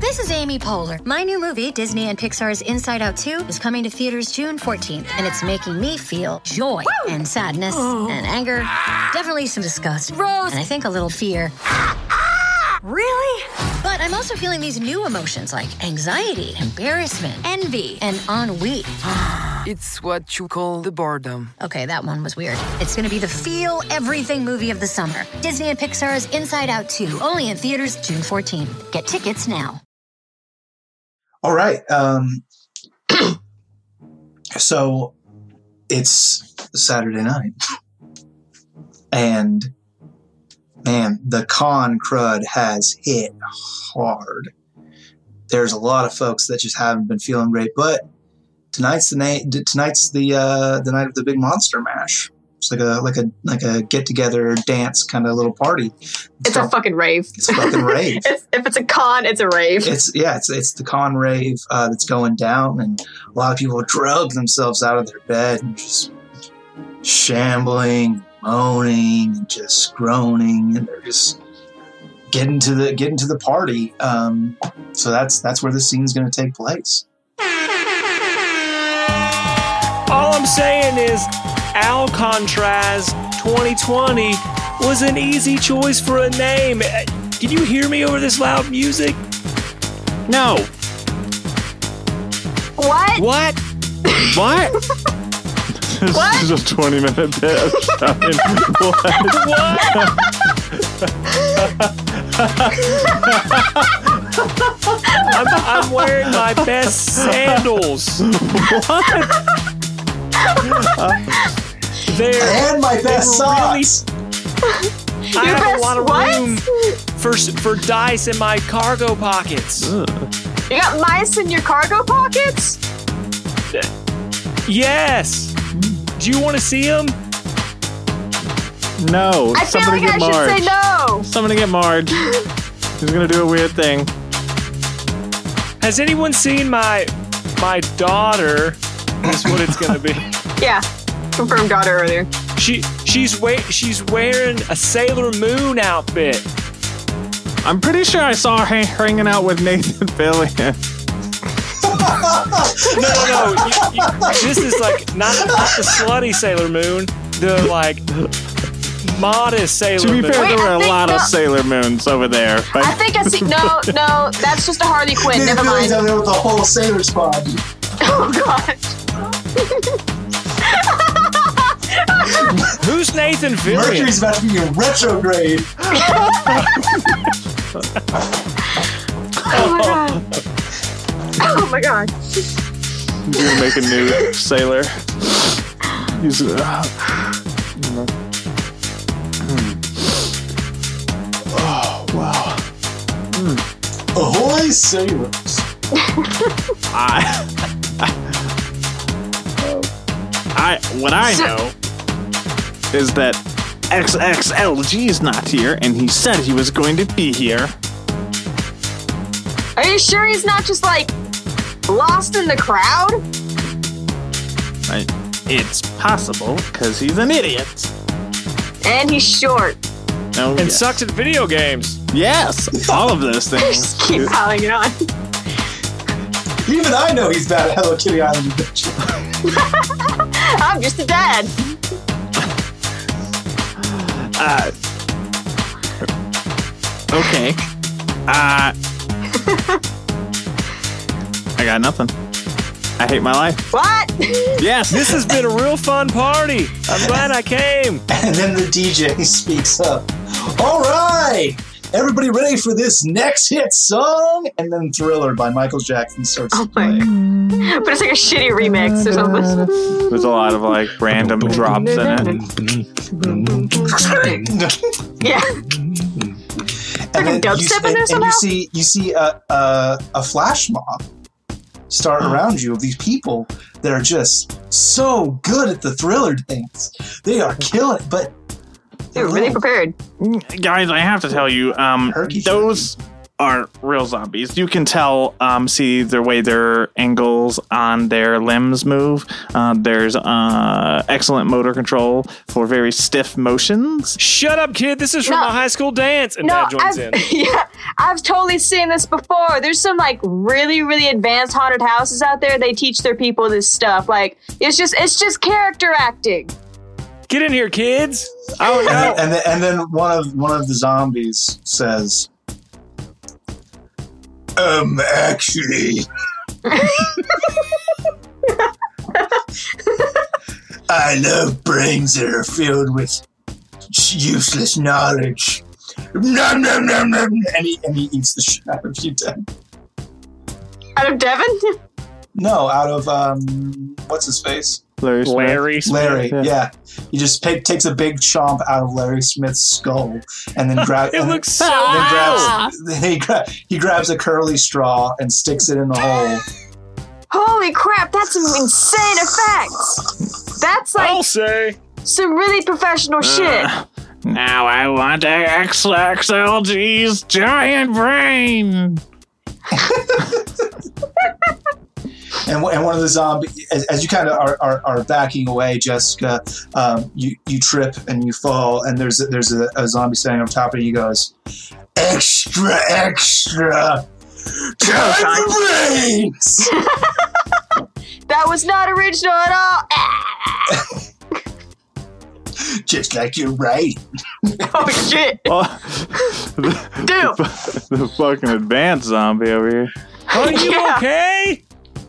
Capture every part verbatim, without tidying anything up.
This is Amy Poehler. My new movie, Disney and Pixar's Inside Out two, is coming to theaters June fourteenth, and it's making me feel joy Woo! and sadness oh. and anger, definitely some disgust, Rose, and I think a little fear. Really? But I'm also feeling these new emotions like anxiety, embarrassment, envy, and ennui. It's what you call the boredom. Okay, that one was weird. It's gonna be the feel everything movie of the summer. Disney and Pixar's Inside Out two, only in theaters June fourteenth. Get tickets now. All right. Um, so it's Saturday night. And man, the con crud has hit hard. There's a lot of folks that just haven't been feeling great, but tonight's the night. Tonight's the uh, the night of the big Monster Mash. It's like a like a like a get together dance kind of little party. It's, it's called, a fucking rave. It's a fucking rave. it's, if it's a con, it's a rave. It's yeah. It's it's the con rave uh, that's going down, and a lot of people drug themselves out of their bed and just shambling, moaning, and just groaning, and they're just getting to the getting to the party. Um, so that's that's where the scene's going to take place. All I'm saying is Alcatraz twenty twenty was an easy choice for a name. Can you hear me over this loud music? No. What? What? What? This what? is a twenty minute bit of shouting. What? What? I'm, I'm wearing my best sandals. What? Uh, and my best socks. Really, I have a lot of what? room for for dice in my cargo pockets. Ugh. You got mice in your cargo pockets? Yes. Do you want to see them? No. I feel like I Marge. should say no. Somebody get Marge. He's gonna do a weird thing. Has anyone seen my my daughter? Is what it's gonna be. Yeah, confirmed daughter earlier. She she's wa- she's wearing a Sailor Moon outfit. I'm pretty sure I saw her hanging out with Nathan Fillion. no, no, no. You, you, this is like not, not the slutty Sailor Moon. The like modest Sailor Moon. To be Moon. fair, Wait, there were I a think lot no, of Sailor Moons over there. But I think I see. No, no, that's just a Harley Quinn. Never mind. Down there with the whole Sailor Squad. Oh god. Who's Nathan Fillion? Mercury's about to be in retrograde. Oh my god. Oh my god. He's gonna make a new sailor. He's uh, mm. Oh wow. Mm. Ahoy, sailors. I, I, what I know is that X X L G is not here, and he said he was going to be here. Are you sure he's not just like lost in the crowd? I, it's possible, because he's an idiot. And he's short. Oh, and yes. sucks at video games. Yes, all of those things. Just keep piling it on. Even I know he's bad at Hello Kitty Island Adventure. I'm just a dad. Uh, okay. Uh, I got nothing. I hate my life. What? Yes. This has been a real fun party. I'm glad I came. And then the D J speaks up. All right. Everybody ready for this next hit song? And then Thriller by Michael Jackson starts Oh to play. my. But it's like a shitty remix or something. There's a lot of like random drops in it. Yeah. And then dubstep you, in there and, and somehow? you see you see a, a, a flash mob start around you of these people that are just so good at the Thriller dance. They are killing it, but They were really prepared. Guys, I have to tell you, um, Herky those are real zombies. You can tell, um, see the way their angles on their limbs move. Uh, there's uh, excellent motor control for very stiff motions. Shut up, kid. This is from No. a high school dance. And No, Dad joins I've, in. yeah, I've totally seen this before. There's some like really, really advanced haunted houses out there. They teach their people this stuff. Like it's just, it's just character acting. Get in here, kids. Oh, And, no. then, and, then, and then one of one of the zombies says, "Um, actually, I love brains that are filled with useless knowledge." Nom, nom, nom, nom. And he and he eats the shit out of you, Devin. Out of Devin? No, out of um, what's his face? Larry Smith. Larry Smith. Larry. Yeah. Yeah, he just pick, takes a big chomp out of Larry Smith's skull, and then grabs. It looks so Then gross. grabs, then he, gra- he grabs a curly straw and sticks it in the hole. Holy crap, that's some insane effects. That's like I'll say. some really professional shit. Uh, now I want X X L G's giant brain. And, and one of the zombies, as, as you kind of are, are, are backing away, Jessica, um, you, you trip and you fall, and there's a, there's a, a zombie standing on top of you. He goes, "Extra, extra, time for brains." That was not original at all. Just like you're right. Oh shit. Oh, the, Dude. the, the fucking advanced zombie over here. Are you Yeah. okay?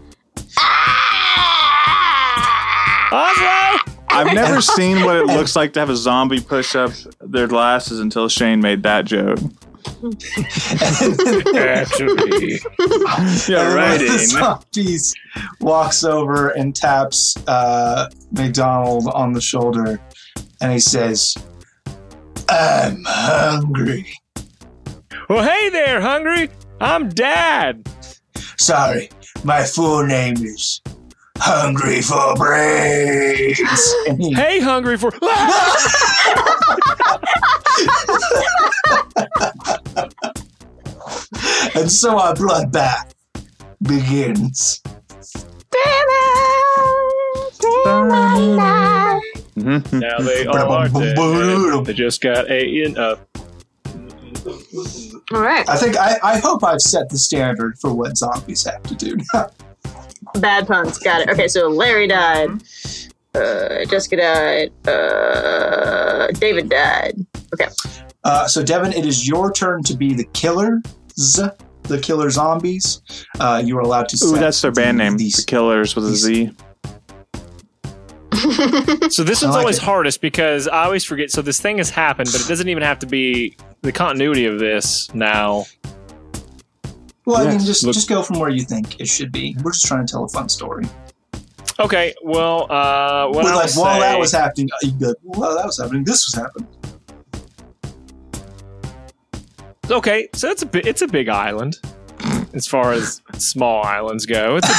Oslo? I've never seen what it looks like to have a zombie push up their glasses until Shane made that joke. Actually. Yeah, And one right. of the zombies walks over and taps uh, McDonald on the shoulder, and he says, "I'm hungry. Well, hey there, Hungry. I'm Dad. Sorry, my full name is Hungry for Brains." And he, Hey, Hungry for... and so our bloodbath begins. Mhm. Now they are dead. They just got a in up. All right. I think I, I hope I've set the standard for what zombies have to do. Bad puns. Got it. Okay, so Larry died. Uh, Jessica died. Uh, David died. Okay. Uh, so, Devin, it is your turn to be the killers, the killer zombies. Uh, you are allowed to Ooh, set that's their band name. these- The Killers with a Z. So this I one's like always it. hardest because I always forget. So this thing has happened, but it doesn't even have to be the continuity of this now. Well, I mean, Yes, just look- just go from where you think it should be. We're just trying to tell a fun story. Okay, well, uh, what But I like, would while say, that was happening, uh, you go, while that was happening, this was happening. okay, so it's a bi- it's a big island as far as small islands go. It's a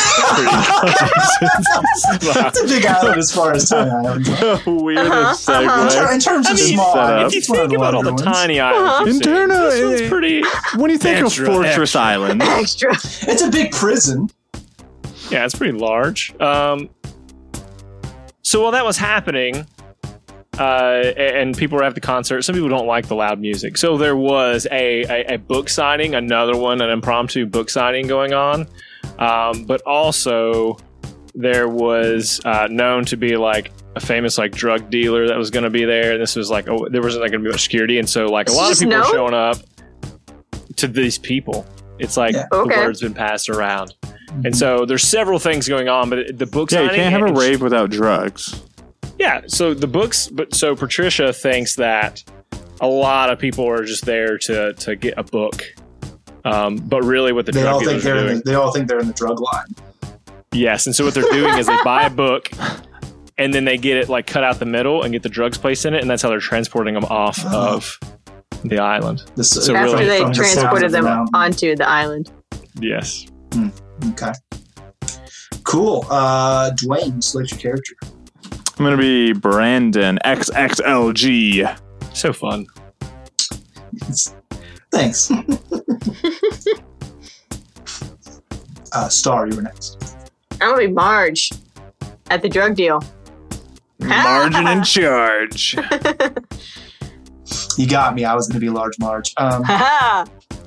pretty It's a big island as far as tiny islands. Weirdest Uh-huh, In, segue. ter- in terms I of mean, small set up. islands, if you it's one of think about all the larger ones. tiny islands, you've seen, Internal- this one's pretty. When you think Extra, of Fortress extra. Island, Extra. It's a big prison. Yeah, it's pretty large. Um, so while that was happening, uh, and people were at the concert, some people don't like the loud music. So there was a, a, a book signing, another one, an impromptu book signing going on. Um, but also there was uh, known to be like a famous like drug dealer that was going to be there. And this was like, oh, there wasn't like going to be much security. And so like a It's lot of just people were known? showing up to these people. It's like Yeah. the Okay. word's been passed around. And so there's several things going on, but the book yeah, you signing. can't have a and- rave without drugs. Yeah, so the books, but so Patricia thinks that a lot of people are just there to to get a book, um, but really what the They drug all think dealers they're are in doing. the, they all think they're in the drug line. Yes, and so what they're doing is they buy a book, and then they get it like cut out the middle and get the drugs placed in it, and that's how they're transporting them off Oh. of the island. The, So After really they from the sound transported of the them mountain. onto the island. Yes. Okay. Cool. Uh, Dwayne, select your character. I'm gonna be Brandon X X L G. So fun. Thanks. uh, Star, you were next. I'm gonna be Marge at the drug deal. Margin in charge. You got me. I was going to be Large Marge. Um, Haha.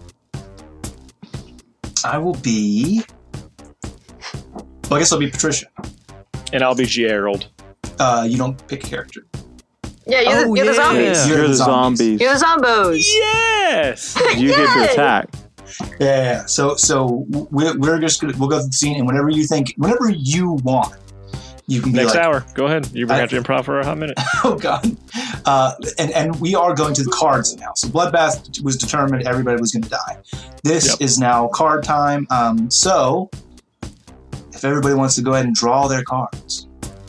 I will be... Well, I guess I'll be Patricia. And I'll be Gerald. Uh, you don't pick a character. Yeah, you're, Oh, the, you're the yeah. zombies. You're You're the the zombies. zombies. You're the zombos. Yes! You get Yay! to attack. Yeah, yeah, yeah. So, so we're, we're just gonna we'll go through the scene, and whenever you think, whenever you want, you can be Next like, hour. Go ahead. You're going I- to have to improv for a hot minute. oh god. Uh, and and we are going to the cards now. So Bloodbath was determined everybody was going to die. This Yep. is now card time. Um, so if everybody wants to go ahead and draw their cards.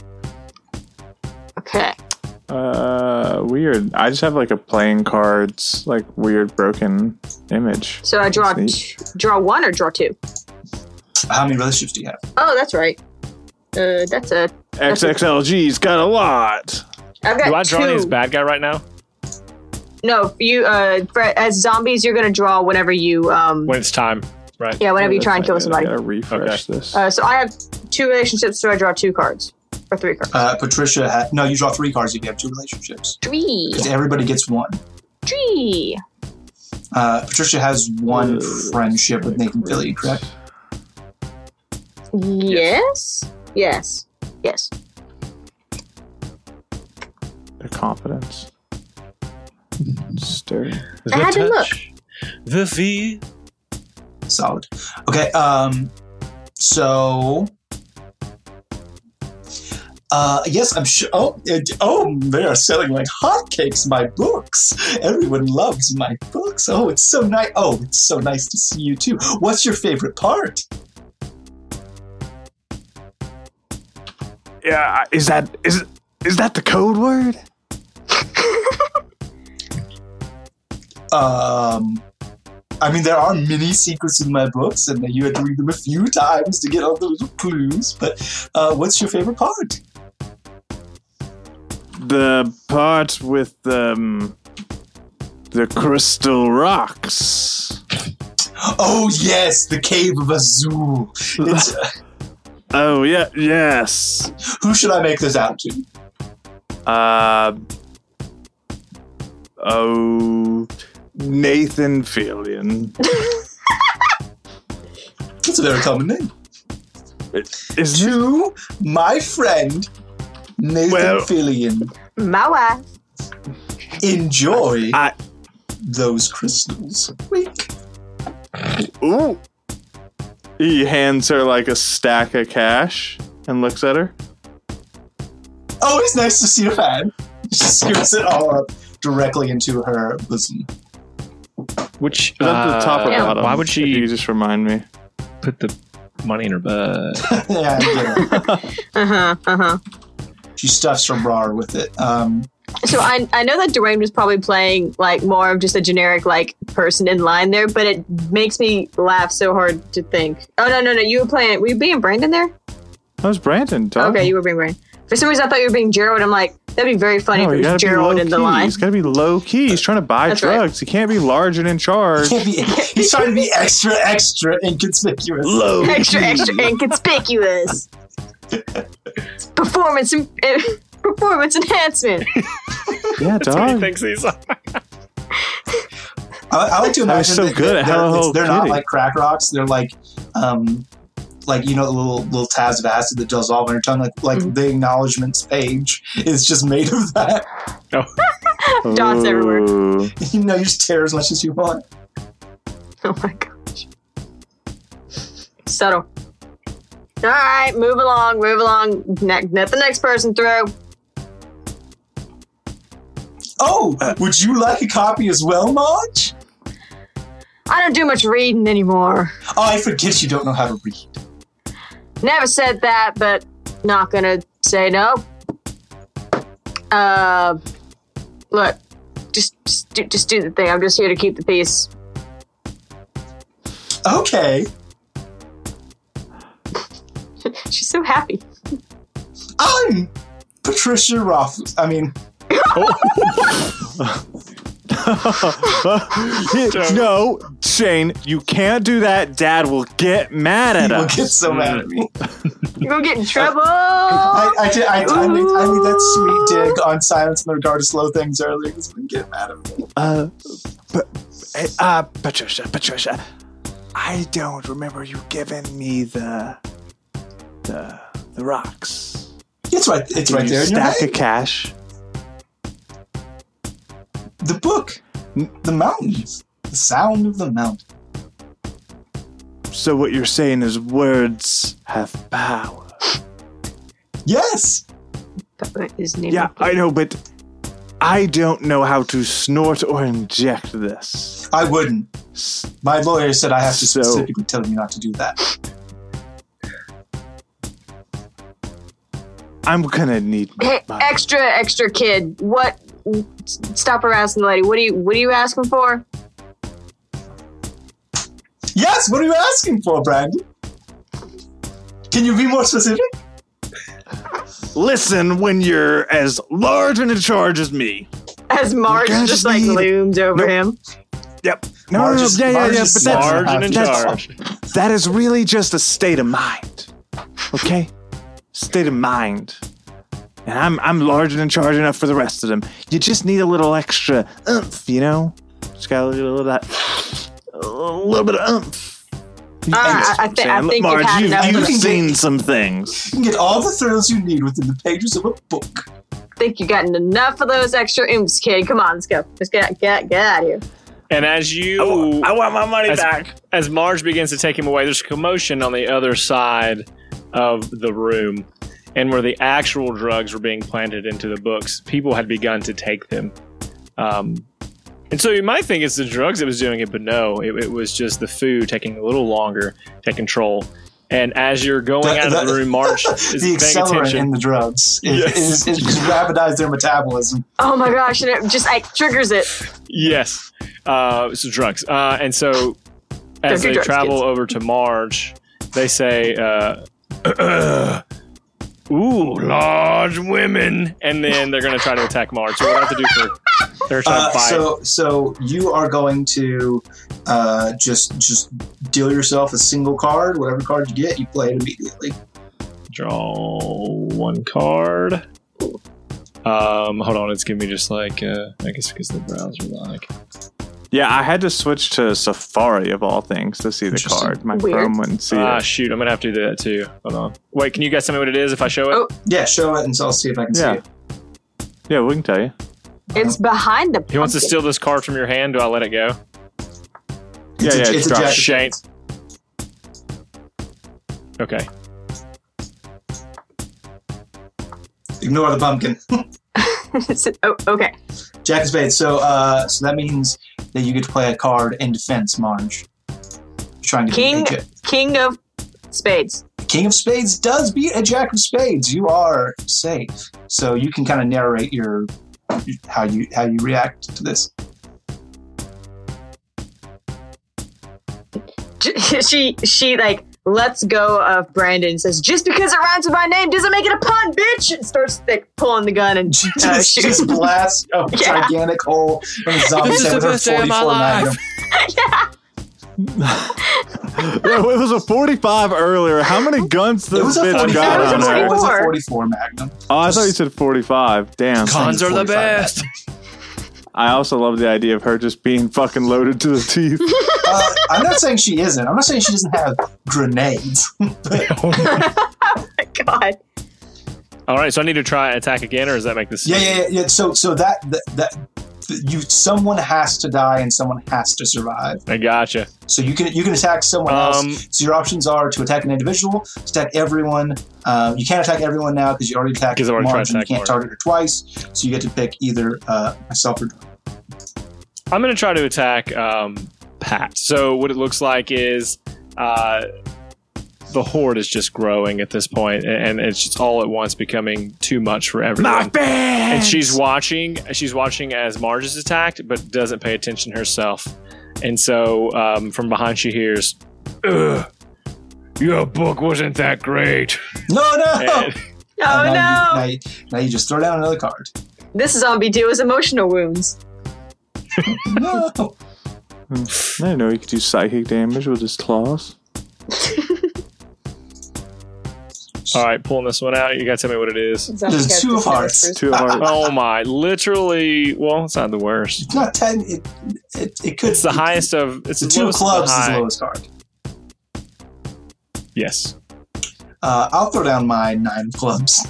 Okay. Uh, weird. I just have like a playing cards, like weird broken image. So I draw That's t- draw one or draw two? How many relationships do you have? Oh, that's right. Uh, that's a. X X L G's got a lot. I've got Do I draw two. any as bad guy right now? No, you. Uh, for, as zombies, you're gonna draw whenever you. Um, When it's time, right? yeah, whenever you try and kill I somebody. gotta refresh this. Uh, so I have two relationships, so I draw two cards or three cards. Uh, Patricia had no. You draw three cards if you have two relationships. Three, Because everybody gets one. three. Uh, Patricia has one Uh, friendship with Nathan Fillion, correct? Yes. Yes. Yes. Their confidence. Stir. I had to look. The feel. Solid. Okay. Um. So. Uh, yes, I'm sure. Oh, it, oh, they are selling like hotcakes. My books. Everyone loves my books. Oh, it's so nice. Oh, it's so nice to see you too. What's your favorite part? Yeah, is that is is that the code word? Um, I mean, there are many secrets in my books, and you had to read them a few times to get all the little clues. But uh, what's your favorite part? The part with um, the crystal rocks. Oh yes, the Cave of Azul. It's, uh, Oh yeah, yes. who should I make this out to? Uh oh, Nathan Fillion. That's a very common name. Is To my friend Nathan Well- Fillion. My wife. Enjoy I those crystals. Wink. ooh. He hands her like a stack of cash and looks at her. Always nice to see a fan. She scoops it all up directly into her bosom. Which Is that the top or Yeah. bottom? Why would If she you just remind me. put the money in her butt? Yeah, I get it. Uh huh. Uh huh. She stuffs her bra with it. Um, So I I know that Dwayne was probably playing like more of just a generic like person in line there, but it makes me laugh so hard to think. Oh no no no! You were playing. Were you being Brandon there? That was Brandon. Dog. Okay, you were being Brandon. For some reason, I thought you were being Gerald. I'm like, that'd be very funny No, if you it gotta was be Gerald low in the key. line. He's gotta be low key. He's trying to buy That's right. drugs. He can't be large and in charge. can't be, he's trying to be extra, extra inconspicuous. Low Extra key. extra inconspicuous. Performance en- eh, performance enhancement. Yeah, That's what he dog. thinks he's on. I, I like to I was imagine so that good at they're, Hello it's- they're not Kitty. like crack rocks. They're like, um, like you know, the little little tabs of acid that dissolve on your tongue. Like, like Mhm. the acknowledgements page is just made of that. Dots everywhere. Ooh. You know, you just tear as much as you want. Oh my gosh. Subtle. All right, move along, move along. Ne- let the next person through. Oh, would you like a copy as well, Marge? I don't do much reading anymore. Oh, I forget you don't know how to read. Never said that, but not gonna say no. Uh, look, just just do, just do the thing. I'm just here to keep the peace. Okay. She's so happy. I'm Patricia Roth. I mean, No, Shane, you can't do that. Dad will get mad at He will us. get so mad at me. You're gonna get in trouble. I, I, did, I, I, made, I made that sweet dig on Silence in regard to slow things earlier. He's going to get mad at me. Uh, but, uh, Patricia, Patricia, I don't remember you giving me the the the rocks. It's right, it's Can right you there in your stack hand. of cash. The book. The mountains. The sound of the mountain. So what you're saying is words have power. Yes. His name Yeah, I know, but I don't know how to snort or inject this. I wouldn't. My lawyer said I have to So- specifically tell you not to do that. I'm gonna need Hey, my extra, extra kid. What? Stop harassing the lady. What are you? What are you asking for? Yes, what are you asking for, Brandon? Can you be more specific? Listen, when you're as large and in charge as me. As Marge gonna just just like need- looms over Nope. him. Yep. No, Marge no, no, is- yeah, yeah, Marge yeah. is But that's Marge Marge in that's- charge. That is really just a state of mind. Okay? State of mind. And I'm I'm large and in charge enough for the rest of them. You just need a little extra oomph, you know? Just got a little of that, a little bit of oomph. Uh, I, I, thi- I Look, think Marge, you've had you've, enough. you've of- can seen get- some things. You can get all the thrills you need within the pages of a book. I think you've gotten enough of those extra oomps, kid. Come on, let's go. Let's get get get out of here. And as you, I want, I want my money as, back. as Marge begins to take him away, there's commotion on the other side of the room. And where the actual drugs were being planted into the books, people had begun to take them. Um, and so you might think it's the drugs that was doing it, but no, it, it was just the food taking a little longer to take control. And as you're going The- out the- of the room, Marge is The paying accelerant attention. in the drugs is, Yes. is, is, is rapidized their metabolism. Oh my gosh! And it just like triggers it. Yes. Uh, so drugs. Uh, and so as Don't do they drugs, travel kids. over to Marge, they say, uh, ooh, large women. And then they're going to try to attack Marge. So what do I have to do for... They're trying Uh, to fight. so, so you are going to uh, just just deal yourself a single card. Whatever card you get, you play it immediately. Draw one card. Um, hold on, it's giving me just like, uh, I guess because the browser like... Yeah, I had to switch to Safari of all things to see the Interesting. card. My Weird. Chrome wouldn't see Ah, it. shoot, I'm going to have to do that too. Hold on. Wait, can you guys tell me what it is if I show it? Oh. Yeah, show it, and so I'll see if I can Yeah. see it. Yeah, we can tell you. It's behind the. He wants to pumpkin. steal this card from your hand. Do I let it go? Yeah, It's yeah, a, it's it's a dropped. jack of Shane. spades. Okay. Ignore the pumpkin. oh, okay. Jack of spades. So, uh, so that means that you get to play a card in defense, Marge. Trying to King, beat a, King of Spades. King of Spades does beat a Jack of Spades. You are safe, so you can kind of narrate your how you how you react to this. J- She she like lets go of Brandon and says, "Just because it rhymes with my name doesn't make it a pun, bitch!" And starts like pulling the gun and uh, just, shooting. just blast a Yeah. gigantic hole in the zombie This is head the with her best day of my forty-four life. Magnum. Yeah, it was a forty-five earlier. How many guns It this was a bitch forty-four. got It was a on her? It was a forty-four. forty-four Magnum. Oh, I thought you said forty-five. Damn. Cons are the forty-five best. I also love the idea of her just being fucking loaded to the teeth. Uh, I'm not saying she isn't. I'm not saying she doesn't have grenades. Oh my god! All right, so I need to try attack again, or does that make this? Yeah, yeah, yeah, yeah. So, so that, that that you someone has to die and someone has to survive. I gotcha. So you can you can attack someone Um, else. So your options are to attack an individual, to attack everyone. Uh, you can't attack everyone now because you already attacked 'Cause I already tried Marge, to and you attack can't Marge. target her twice. So you get to pick either uh, myself or. I'm going to try to attack um, Pat. So what it looks like is uh, the horde is just growing at this point, and it's just all at once becoming too much for everyone. And she's watching. She's watching as Marge is attacked, but doesn't pay attention herself. And so um, from behind, she hears, "Ugh, your book wasn't that great." No, no. And, Oh And no! now, you, now, you, now you just throw down another card. This zombie deals emotional wounds. No. I didn't know he could do psychic damage with his claws. All right, pulling this one out. You gotta tell me what it is. There's two of hearts. Two of hearts. Oh my! Literally. Well, it's not the worst. It's not ten. It, it, it could. It's the it, highest of. It's The the two of lowest of clubs the is the high. lowest card. Yes. Uh, I'll throw down my nine of clubs.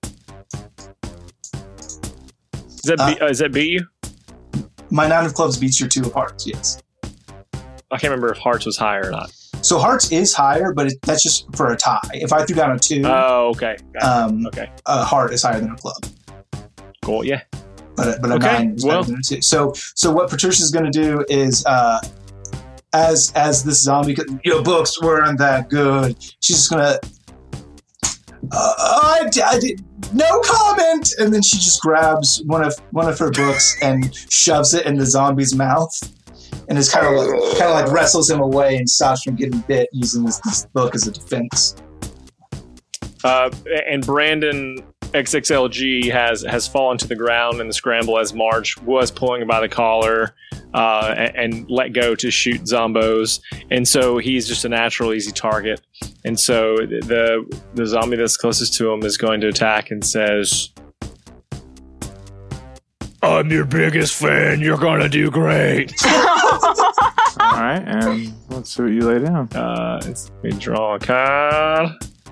Does that Uh, be, uh, does that beat you? My nine of clubs beats your two of hearts. Yes. I can't remember if hearts was higher or not. So hearts is higher, but it, that's just for a tie. If I threw down a two, Oh, okay. Got it. um, Okay. a heart is higher than a club. Cool. Yeah. But a, but a Okay, nine is well- better than a two. So so what Patricia's going to do is, uh, as as this zombie, your books weren't that good. She's just going to. Uh, I, I did no comment, and then she just grabs one of one of her books and shoves it in the zombie's mouth, and is kind of like kind of like wrestles him away and stops from getting bit using this, this book as a defense. Uh, and Brandon X X L G has has fallen to the ground in the scramble as Marge was pulling him by the collar uh, and, and let go to shoot zombos, and so he's just a natural easy target. And so the the zombie that's closest to him is going to attack and says, "I'm your biggest fan. You're gonna do great." All right, and let's see what you lay down. Uh, it's, let me draw a card.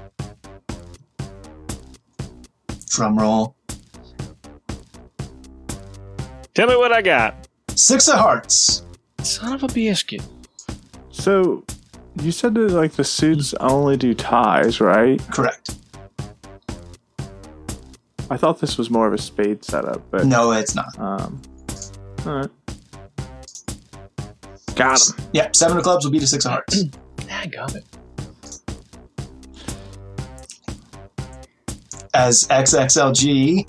Drum roll. Tell me what I got. Six of hearts. Son of a biscuit. So, you said that like the suits only do ties, right? Correct. I thought this was more of a spade setup, but No, it's not. um, all right, got him. Yeah, seven of clubs will beat a six of hearts. I got it. As X X L G,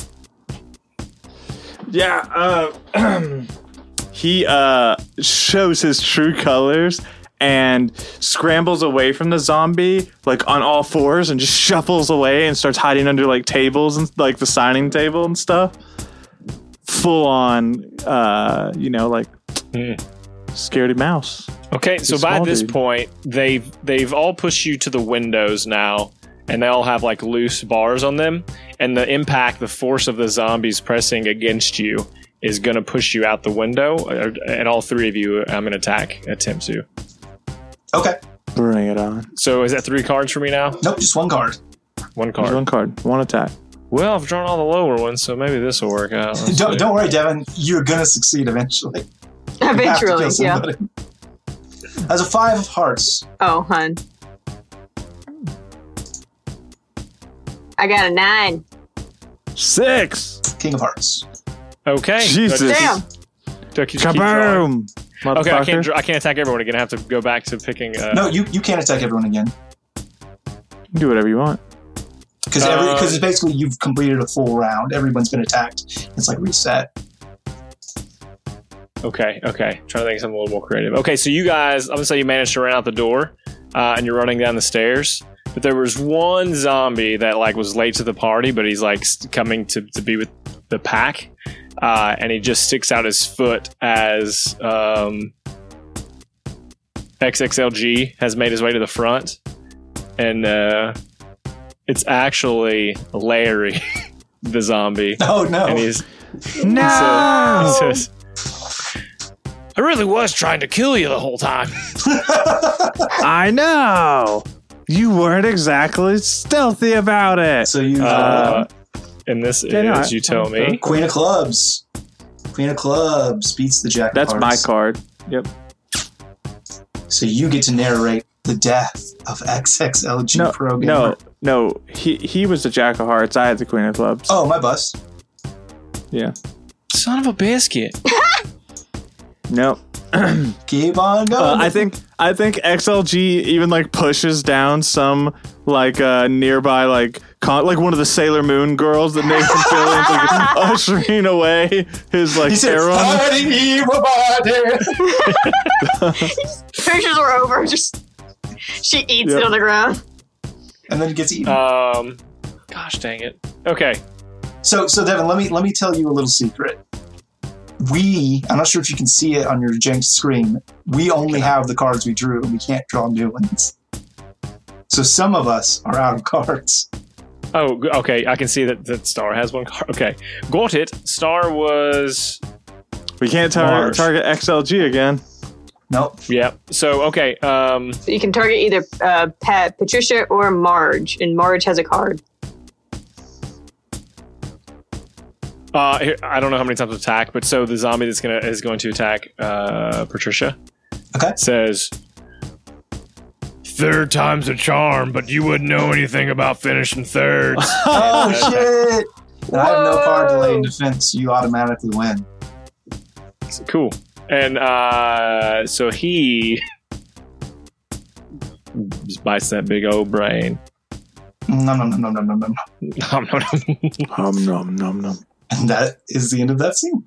Yeah, uh, he uh shows his true colors and scrambles away from the zombie like on all fours and just shuffles away and starts hiding under like tables and like the signing table and stuff. Full on, uh, you know, like Mm. scaredy mouse. Okay, so He's a by small this dude. point, they've they've all pushed you to the windows now, and they all have like loose bars on them, and the impact, the force of the zombies pressing against you is going to push you out the window, uh, and all three of you, I'm going to attack, attempt to. okay. Bring it on. So is that three cards for me now? Nope, just one card. One There's card. one card, one attack. Well, I've drawn all the lower ones, so maybe this will work out. Let's Don't, see. don't worry, Devin. You're gonna succeed eventually. You have to Eventually, kill yeah. somebody. As a five of hearts, Oh, hun. I got a nine. Six. king of hearts. Okay. Jesus. Do I just- Damn. do I keep- keep drawing? Kaboom! Okay, I Motherfucker. can't. dra- I can't attack everyone again. I have to go back to picking. Uh, No, you, you can't attack everyone again Do whatever you want. because Uh, because basically you've completed a full round. Everyone's been attacked. It's like reset. Okay, okay. Trying to think of something a little more creative. Okay, so you guys, I'm gonna say you managed to run out the door, uh, and you're running down the stairs. But there was one zombie that like was late to the party, but he's like s- coming to, to be with the pack, uh, and he just sticks out his foot as um, X X L G has made his way to the front, and uh, it's actually Larry, the zombie, Oh no! and he's No! he says, I really was trying to kill you the whole time. I know. You weren't exactly stealthy about it. so you Uh, and this Yeah, no, is, I- you tell me. Queen of Clubs. Queen of Clubs beats the Jack of That's my Hearts. card. Yep. So you get to narrate the death of X X L G No, Pro Gamer. no, no. He he was the Jack of Hearts. I had the Queen of Clubs. Oh, my bust. Yeah. Son of a biscuit. Nope. Keep on going. Uh, I think I think X L G even like pushes down some like uh nearby like con- like one of the Sailor Moon girls that Nathan Fillion's like ushering away his like he said, harem. "Fighting everybody." Pictures are over. Just she eats Yep. it on the ground. And then it gets eaten. Um, gosh dang it. Okay. So, so Devin, let me let me tell you a little secret. we, I'm not sure if you can see it on your jank screen, we only have the cards we drew, and we can't draw new ones. So some of us are out of cards. Oh, okay. I can see that, that Star has one card. Okay. Got it. Star was... We can't tar- Mars. target X L G again. Nope. Yeah. So, okay. Um, So you can target either uh, Pat, Patricia or Marge, and Marge has a card. uh, here, I don't know how many times to attack, but so the zombie that's gonna is going to attack uh, Patricia Okay. says... Third time's a charm, but you wouldn't know anything about finishing thirds. Oh, And, uh, shit! And I have no card delay in Whoa. defense, so you automatically win. Cool. And uh, so he just bites that big old brain. Nom, nom, nom, nom, nom, nom, nom. Nom, nom, nom. Nom nom nom nom. And that is the end of that scene.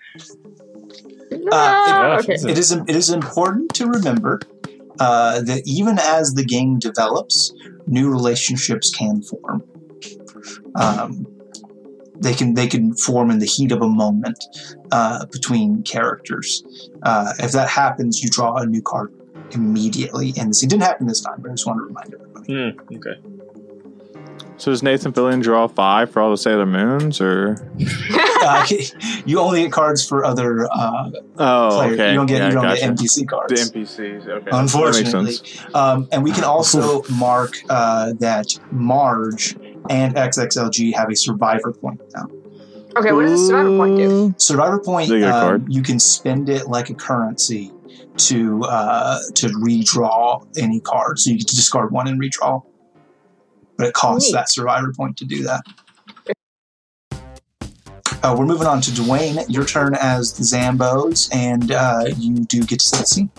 Ah, it- okay. It is it is important to remember uh, that even as the game develops, new relationships can form. Um, they can they can form in the heat of a moment uh, between characters. Uh, if that happens, you draw a new card immediately. And this it didn't happen this time, but I just want to remind everybody. Hmm, okay. So does Nathan Fillion draw five for all the Sailor Moons, or? uh, you only get cards for other uh, Oh, players. okay. You don't get Yeah, you don't gotcha. get N P C cards. The N P Cs. Okay. Unfortunately. That makes sense. Um, and we can also mark uh, that Marge and X X L G have a survivor point now. Okay, what does the survivor point do? Survivor point, They get a um, card. you can spend it like a currency to uh, to redraw any card. So you get to discard one and redraw. But it costs Neat. that survivor point to do that. Uh, we're moving on to Dwayne. Your turn as the Zambos, and uh, you do get to set the scene.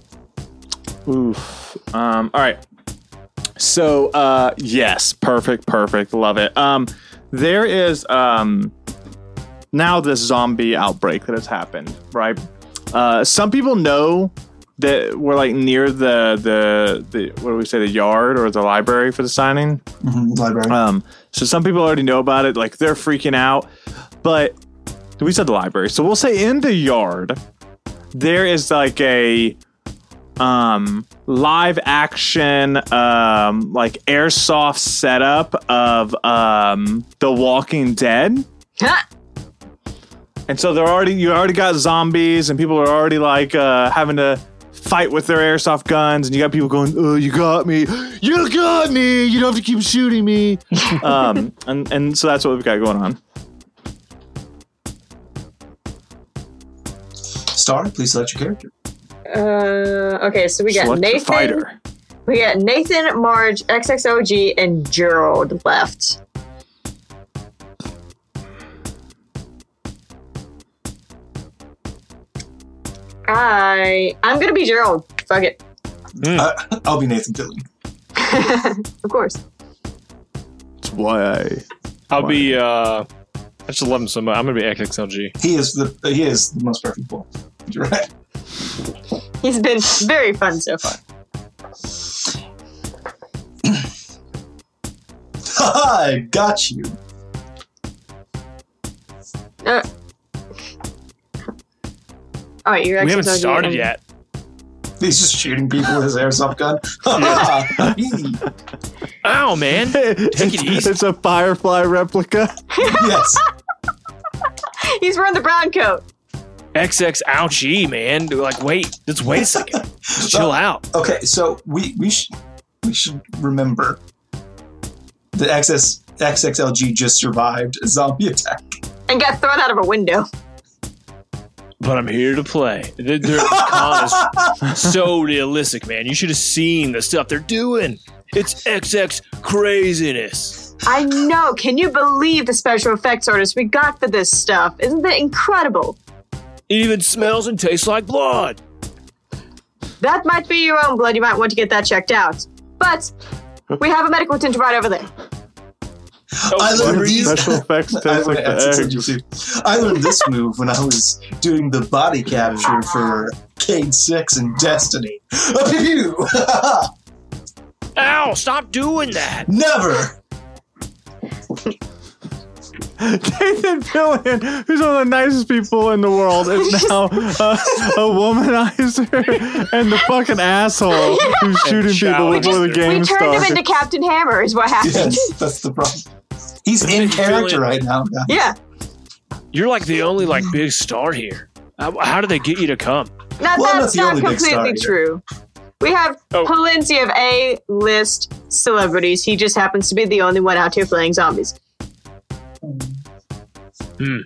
Oof. Um, all right. So, uh, yes, perfect, perfect, love it. Um, there is um, now this zombie outbreak that has happened, right? Uh, some people know that we're like near the the the what do we say, the yard or the library for the signing. Mm-hmm, library. Um, so some people already know about it, like they're freaking out. But we said the library, so we'll say in the yard there is like a um live action um like airsoft setup of um The Walking Dead. Huh? And so they're already you already got zombies and people are already like uh having to fight with their airsoft guns, and you got people going, "Oh, you got me! You got me! You don't have to keep shooting me!" um, and and so that's what we've got going on. Star, please select your character. Uh, okay, so we got Select the Nathan. fighter. We got Nathan, Marge, X X O G, and Gerald left. I I'm gonna be Gerald. Fuck it. Uh, I'll be Nathan Dillon. Of course. That's why I. I'll be, uh, I just love him so much. I'm going to be X X L G. He is the he is the most perfect bull. You're right. He's been very fun so far. I got you. Uh, all right, you're We X X O G haven't started and- yet. He's just shooting people with his airsoft gun. Ow, man. Take it easy. It's a Firefly replica. Yes. He's wearing the brown coat. X X ouchie, man. Like, wait. Just wait a second. Just chill out. Okay, so we we should we should remember that X S X X L G just survived a zombie attack. And got thrown out of a window. But I'm here to play. The, the con is so realistic, man. You should have seen the stuff they're doing. It's X X craziness. I know. Can you believe the special effects artists we got for this stuff? Isn't that incredible? It even smells and tastes like blood. That might be your own blood. You might want to get that checked out. But we have a medical tent right over there. Oh, I learned what? these. Special effects I taste like learned, that's the essential eggs. too. I learned this move when I was doing the body capture for Cade Six and Destiny. Pew! Ow, stop doing that. Never. Nathan Fillion, who's one of the nicest people in the world, is now uh, a womanizer and the fucking asshole who's shooting people We before the game We turned starts. him into Captain Hammer, is what happened. Yes, that's the problem. He's in character right now. guys. Yeah. You're like the only like big star here. How, how did they get you to come? Now, Well, I'm that's not the not only big star completely here. true. We have Oh. plenty of A-list celebrities. He just happens to be the only one out here playing zombies. Hmm.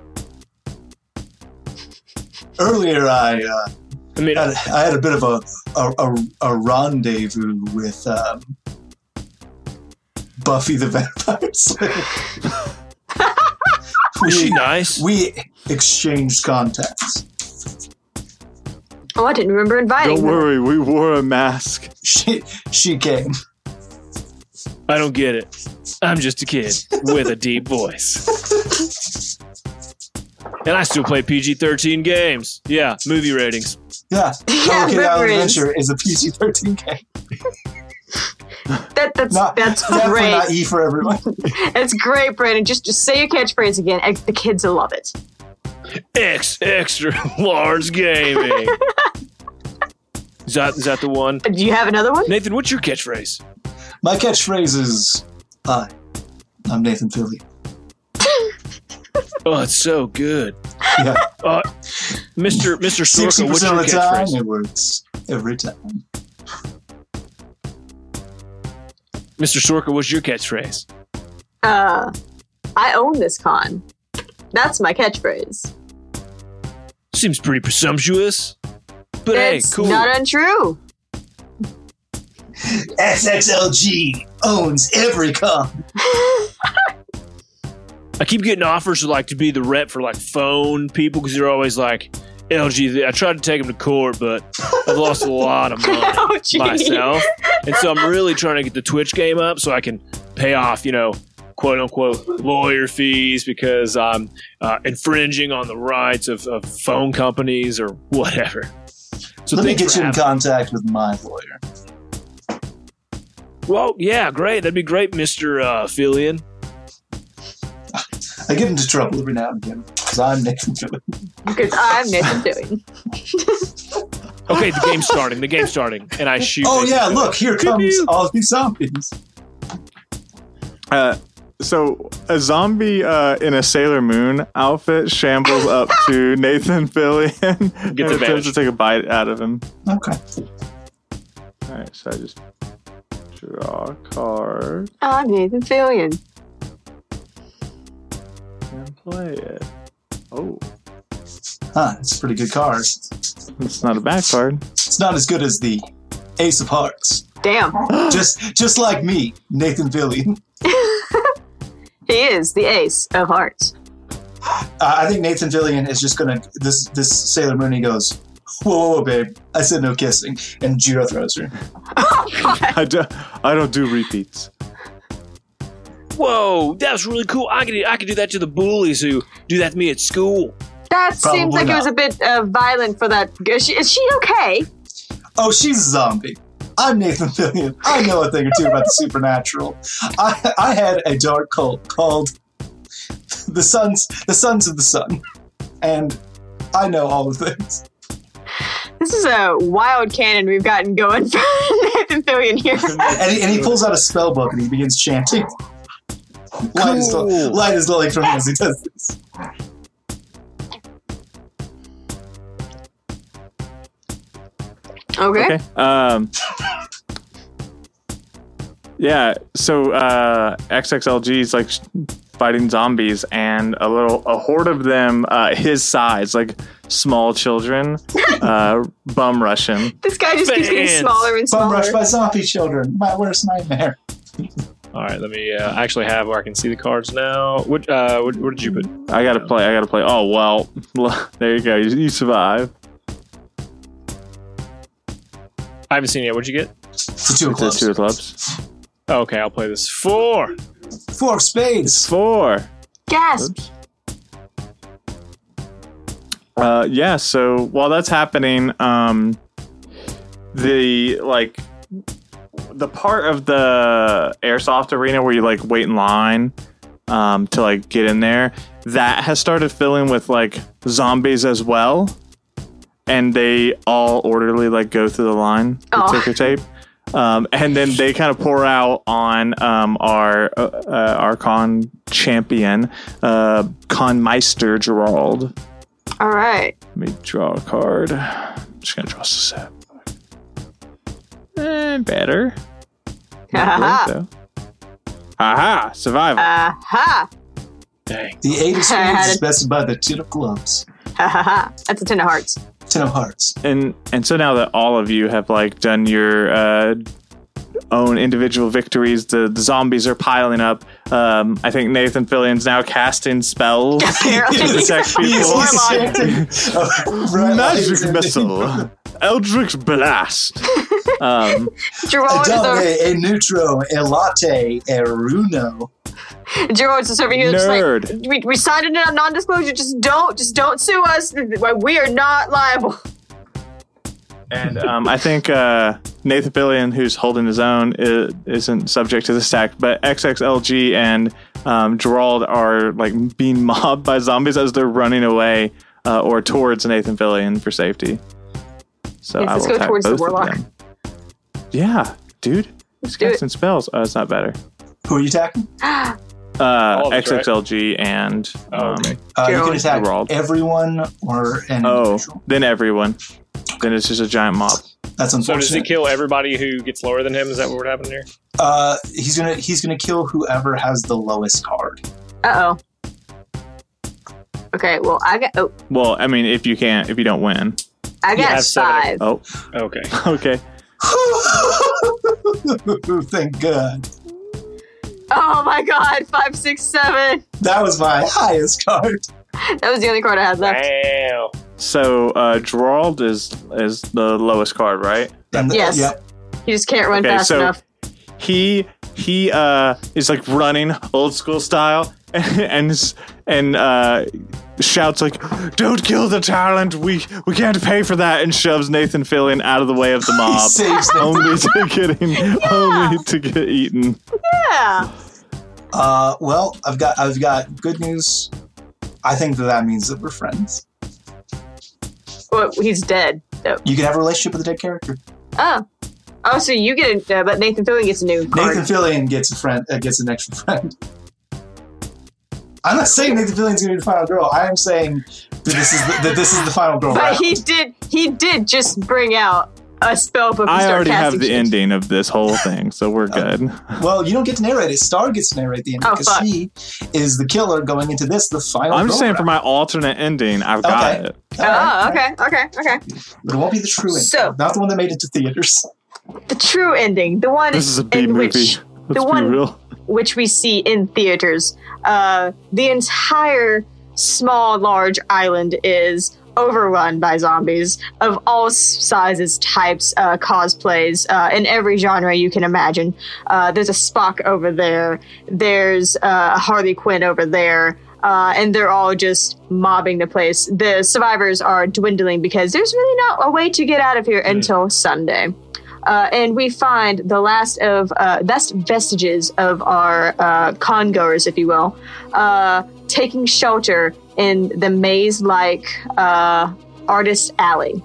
Earlier, I uh, I mean, had, I had a bit of a a, a, a rendezvous with um, Buffy the Vampire Slayer. was she we, nice? we exchanged contacts. Oh, I didn't remember inviting Don't her. worry, we wore a mask. She she came. I don't get it. I'm just a kid with a deep voice. And I still play P G thirteen games. Yeah, movie ratings. Yeah, Yeah, Hello Kitty Island reference. Adventure is a P G thirteen game. That, that's Not, that's definitely great. not E for everyone. It's great, Brandon. Just just say your catchphrase again. and The kids will love it. X extra large gaming. Is that is that the one? Do you have another one? Nathan, what's your catchphrase? My catchphrase is, "Hi, I'm Nathan Fillion." Oh, it's so good. Yeah, Uh, Mister Mister sixty Sorka, what's percent your of the time catchphrase? it works every time. Mister Sorka, what's your catchphrase? Uh, I own this con. That's my catchphrase. Seems pretty presumptuous. But hey, It's cool. not untrue. X X L G owns every con. I keep getting offers to like to be the rep for like phone people because they're always like L G. I tried to take them to court, but I've lost a lot of money Oh, gee. myself, and so I'm really trying to get the Twitch game up so I can pay off, you know, quote unquote lawyer fees because I'm uh, infringing on the rights of, of phone companies or whatever. So Let me thanks get for you in having- contact with my lawyer. Well, yeah, great. That'd be great, Mister Uh, Fillion. I get into trouble every now and again because I'm Nathan Fillion. Because I'm Nathan Fillion. Okay, the game's starting. The game's starting, and I shoot. Oh Nathan yeah, Fillion. look, here Pew, comes pew. all these zombies. Uh, so a zombie uh, in a Sailor Moon outfit shambles up to Nathan Fillion Gets and advantage. attempts to take a bite out of him. Okay. All right, so I just draw a card I'm Nathan Fillion. and play it. Oh, Huh, it's a pretty good card. it's not a bad card. It's not as good as the Ace of Hearts. Damn. Just just like me, Nathan Fillion. He is the ace of hearts. Uh, I think Nathan Fillion is just gonna this this Sailor Moon. He goes, whoa, whoa, whoa, babe! I said no kissing, and judo throws her. I, do, I don't do repeats. Whoa, that was really cool. I could I could do that to the bullies who do that to me at school. That Probably seems like it not. was a bit uh, violent for that. Is she, is she okay? Oh, she's a zombie. I'm Nathan Fillion. I know a thing or two about the supernatural. I I had a dark cult called the Sons the Sons of the Sun, and I know all the things. This is a wild cannon we've gotten going for Nathan Fillion here. And he, and he pulls out a spell book and he begins chanting. Light is, Cool. light is glowing from me as he does this. Okay. Okay. Um. Yeah. So uh, X X L G is like sh- fighting zombies, and a little a horde of them, uh, his size, like small children, uh, bum rush him. This guy just keeps getting Fans. smaller and Bum smaller. rushed by zombie children. My worst nightmare. All right, let me uh, actually have where I can see the cards now. What uh, what, what did you put? I gotta play. I gotta play. Oh well. There you go. You, you survive. I haven't seen it yet. What'd you get? The two of It's a clubs. two of clubs. Oh, okay, I'll play this. Four. Four of spades. Four. Gasp. Oops. Uh, yeah. So while that's happening, um, the like the part of the airsoft arena where you like wait in line, um, to like get in there. That has started filling with like zombies as well, and they all orderly like go through the line with Oh. ticker tape, um, and then they kind of pour out on um, our uh, uh, our con champion, uh, Con Meister Gerald. All right. Let me draw a card. I'm just gonna draw a set. And better. Not Aha. great, though. Aha! Survival. Aha. Dang. The eight of I spades had is it. bested by the ten of clubs. Ha ha ha. That's a ten of hearts. Ten of hearts. and and so now that all of you have like done your uh, own individual victories, the, the zombies are piling up. Um, I think Nathan Fillion's now casting spells to Apparently. protect He is people. chanting, uh, bright lights Magic and- missile, Eldritch blast. Um, A Gerard is, double, over, a, a neutro, a latte, a runo. Gerard's just over here. Just Nerd. like, we, we signed it on non-disclosure. Just don't, just don't sue us. We are not liable. and um, I think uh, Nathan Fillion, who's holding his own, i- isn't subject to the stack, but X X L G and um, Gerald are like being mobbed by zombies as they're running away uh, or towards Nathan Fillion for safety. So Yes, I let's will go attack towards the both of warlock. them. Yeah, dude. He's do it. casting spells. Oh, it's not better. Who are you attacking? Uh, All of us, X X L G and Oh, um, okay. Uh, you can Gerald. attack Gerald. everyone or an oh, individual. then everyone. Then it's just a giant mob. That's So does he unfortunate. kill everybody who gets lower than him? Is that what happening here? uh, he's gonna he's gonna kill whoever has the lowest card. Uh oh. Okay. Well, I got. Oh, Well, I mean, if you can't, if you don't win. I You got have seven. five. Oh, Okay. okay. Thank God. Oh my God! Five, six, seven. That was my highest card. That was the only card I had left. Wow. So uh, Gerald is is the lowest card, right? And the- Yes. Yep. You just can't run Okay, fast so- enough. He he uh is like running old school style and and, and uh shouts like, "Don't kill the talent. We we can't pay for that," and shoves Nathan Fillion out of the way of the He mob, saves them. only to getting only to get eaten. Yeah. Uh, well, I've got I've got good news. I think that that means that we're friends. Well, he's dead. So. You can have a relationship with a dead character. Oh. Oh, so you get a, uh, but Nathan Fillion gets a new card. Nathan Fillion gets a friend, uh, gets an extra friend. I'm not saying Nathan Fillion's gonna be the final girl. I am saying that this is the, that this is the final girl. But round. he did. He did just bring out a spell book. and I start already have casting the shit. ending of this whole thing, so we're good. Well, you don't get to narrate it. Star gets to narrate the ending Oh, because fuck. she is the killer going into this, the final. I'm just girl saying for round. my alternate ending, I've got Okay. it. All right. Oh, okay, okay, okay. But it won't be the true ending. So- Not the one that made it to theaters. The true ending, the one This is a B in movie. which Let's be one- real. which we see in theaters. Uh, the entire small, large island is overrun by zombies of all s- sizes, types, uh, cosplays, uh, in every genre you can imagine. Uh, there's a Spock over there. There's uh, a Harley Quinn over there. Uh, and they're all just mobbing the place. The survivors are dwindling because there's really not a way to get out of here until Sunday. Uh, and we find the last of uh, last vestiges of our uh, congoers, if you will, uh, taking shelter in the maze-like uh, artist alley.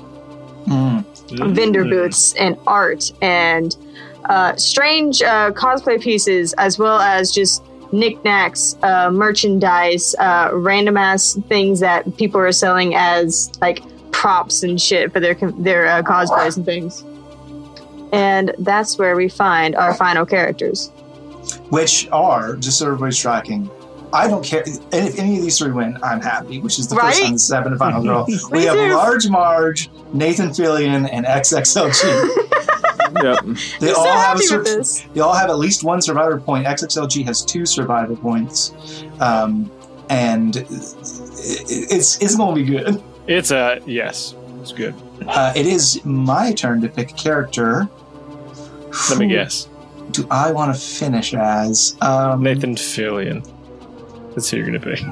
Mm. Vendor booths and art and uh, strange uh, cosplay pieces, as well as just knickknacks, uh, merchandise, uh, random ass things that people are selling as like props and shit for their their uh, cosplays and things. And that's where we find our final characters. Which are, just so everybody's tracking, I don't care. And if any of these three win, I'm happy, which is the Right? first time this has happened to Final Girl. we Me have too. Large Marge, Nathan Fillion, and X X L G. Yep. They I'm all so have a happy sur- with this. They all have at least one survivor point. X X L G has two survivor points. Um, and it, it's, it's going to be good. It's a yes. It's good. Uh, it is my turn to pick a character. Let me Who guess. Do I want to finish as? Um, Nathan Fillion. That's who you're gonna pick.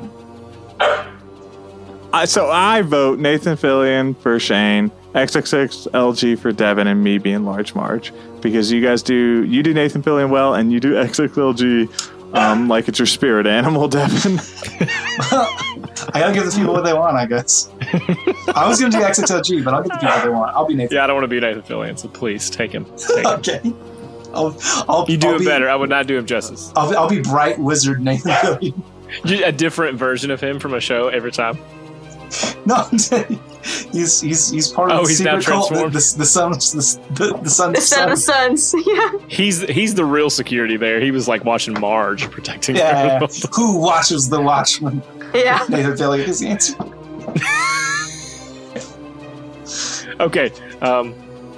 I, so I vote Nathan Fillion for Shane, X X X L G for Devin, and me being Large Marge, because you guys do you do Nathan Fillion well, and you do X X L G Um, like it's your spirit animal, Devin. I gotta give the people what they want, I guess. I was gonna do X X L G, but I'll give the people what they want. I'll be Nathan. Yeah, I don't want to be Nathan Fillion, so please take him. Take him. Okay. I'll, I'll, You do I'll him be, better. I would not do him justice. I'll, I'll be Bright Wizard Nathan Fillion. You- A different version of him from a show every time. No, he's he's he's part of Oh, the he's now secret cult. The, transformed? the, the sun, the, the, the sun's The Son of Sons. Yeah. He's he's the real security there. He was like watching Marge protecting Yeah. her. Who watches the Watchmen? Yeah. Nathan Fillion is the answer. Okay. Um,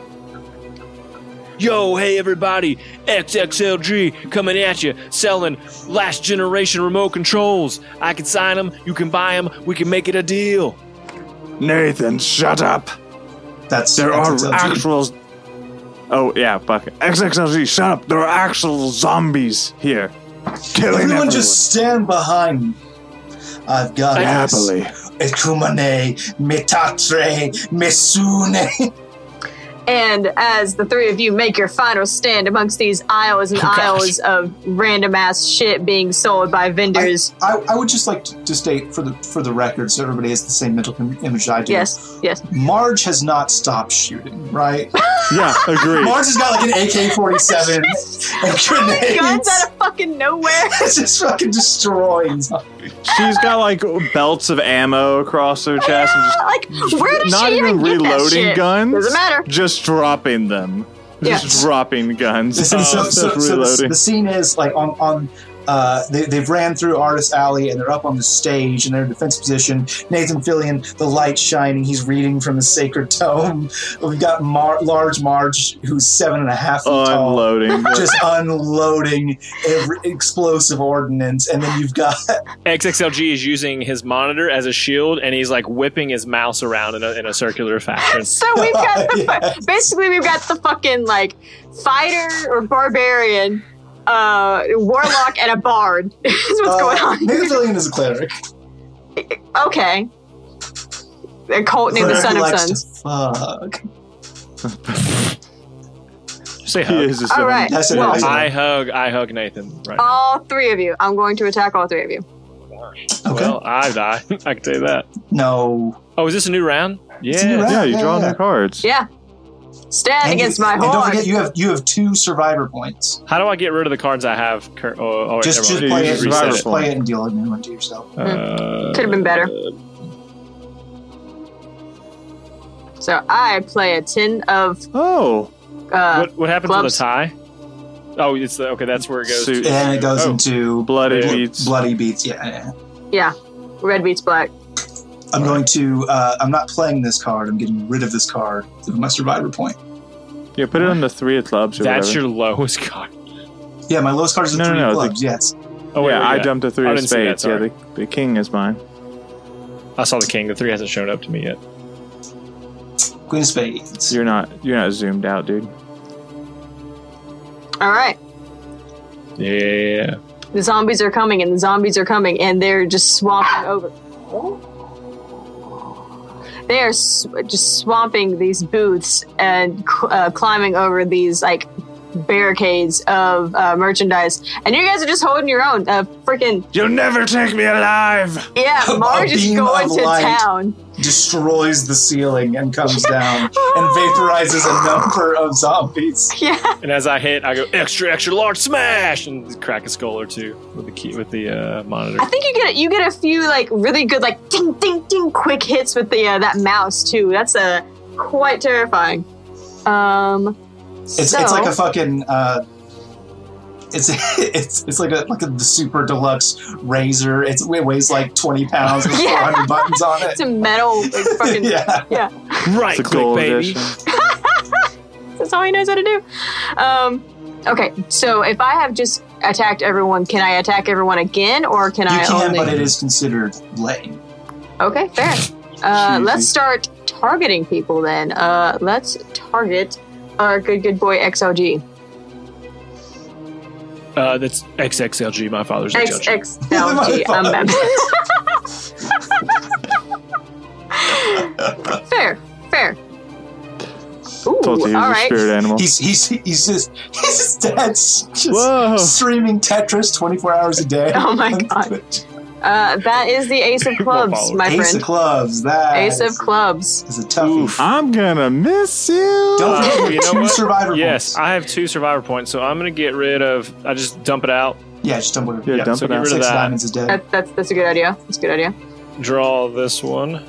Yo, hey everybody, X X L G coming at you, selling last generation remote controls. I can sign them, you can buy them, we can make it a deal. Nathan, shut up. That's There X are X L G. actual. Oh yeah, fuck it. X X L G, shut up. There are actual zombies here, killing Everyone everyone. just stand behind me. I've got happily. Ekumane, Metatre, Mesune. And as the three of you make your final stand amongst these aisles and Oh, gosh. aisles of random ass shit being sold by vendors. I, I would just like to, to state for the for the record, so everybody has the same mental im- image I do. Yes, yes. Marge has not stopped shooting, right? Yeah, agree. Marge has got like an A K forty-seven and grenades. Guns out of fucking nowhere. It's just fucking destroying zombies. She's got like belts of ammo across her chest and just Like, where did not she even even get that reloading shit? guns. Doesn't matter. Just dropping them. Just Yes. dropping guns. Listen, so, Oh, so, so the, reloading. the scene is like on on uh, they, they've ran through Artist Alley and they're up on the stage in their defense position. Nathan Fillion, the light shining, he's reading from the sacred tome. We've got Mar- large Marge, who's seven and a half feet tall, Unloading. just unloading every explosive ordnance, and then you've got X X L G is using his monitor as a shield, and he's like whipping his mouse around in a, in a circular fashion. So we've got the, Yeah. basically we've got the fucking like fighter or barbarian, uh, warlock, and a bard. Is what's uh, going on. Nathan Fillion is a cleric. Okay. A cult named the Cleric Son who of likes to Sons. fuck. Say He hug. is just All right. That's it. Well, That's it. I hug, I hug Nathan right now. all three of you. I'm going to attack all three of you. Okay. Well, I die. I can tell you that. No. Oh, is this a new round? Yeah. a new round. Yeah, you Yeah, draw yeah. new cards. Yeah. Stand And against you, my and don't horn. forget, you have you have two survivor points. How do I get rid of the cards I have? Cur- oh, oh, Just just never mind. play you it, just just reset it. play it and deal a new one to yourself. Uh, Could have been better. So I play a tin of Oh, uh, what, what happened gloves. to the tie? Oh, it's the, okay. That's where it goes. Suit. To. And it goes Oh. into bloody Yeah. beats. bloody beats. Yeah, yeah. yeah, red beats black. I'm going to. Uh, I'm not playing this card. I'm getting rid of this card with my survivor point. Yeah, put it on the three of clubs or That's whatever. your lowest card. Yeah, my lowest card is a No, no, three no, of the- clubs. Yes. Oh, wait, yeah, wait, I jumped to three I of didn't see that, spades. Yeah, sorry. the, the king is mine. I saw the king. The three hasn't shown up to me yet. Queen of Spades. You're not you're not zoomed out, dude. All right, Yeah. the zombies are coming, and the zombies are coming, and they're just swamping over. They are s- just swamping these booths and uh, climbing over these like barricades of uh, merchandise, and you guys are just holding your own. Uh, freaking You'll never take me alive. yeah, A Marge is beam going of to light. town. Destroys the ceiling and comes down and vaporizes a number of zombies. Yeah, And as I hit, I go extra, extra large smash and crack a skull or two with the key with the uh, monitor. I think you get you get a few like really good like ding ding ding quick hits with the uh, that mouse too. That's uh, quite terrifying. Um, It's so, it's like a fucking. Uh, it's it's it's like a like a the super deluxe razor. It's, it weighs like twenty pounds with Yeah. four hundred buttons on it. it's a metal like, fucking Yeah. yeah. Right It's a click, gold baby. edition. That's all he knows how to do. Um, okay, so if I have just attacked everyone, can I attack everyone again, or can You I can, only? but it is considered lame. Okay, fair. Uh, Cheesy. let's start targeting people then. Uh, let's target our good good boy X L G. Uh, that's X X L G. My father's a X judge. X L G. I'm bad. Fair, fair. Ooh, Told fault. He's all a right. spirit animal. He's he's he's just he's just dad's just Whoa. streaming Tetris twenty-four hours a day. Oh my on God. Twitch. Uh, that is the Ace of Clubs, my Ace friend. of Clubs. That Ace of is- Clubs. is a toughie. I'm gonna miss you. Don't forget Uh, your you know two what? survivor Yes, points. I have two survivor points, so I'm gonna get rid of. I just dump it out. Yeah, just dump it. Yeah, dump so it get out. rid of Six that. diamonds is dead. That, that's that's a good idea. That's a good idea. Draw this one.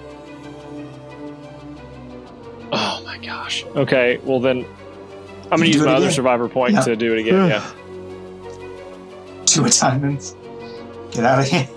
Oh my gosh. Okay, well then, I'm gonna You use do it my other again. survivor point Yeah. to do it again. Yeah. Two diamonds. Get out of here.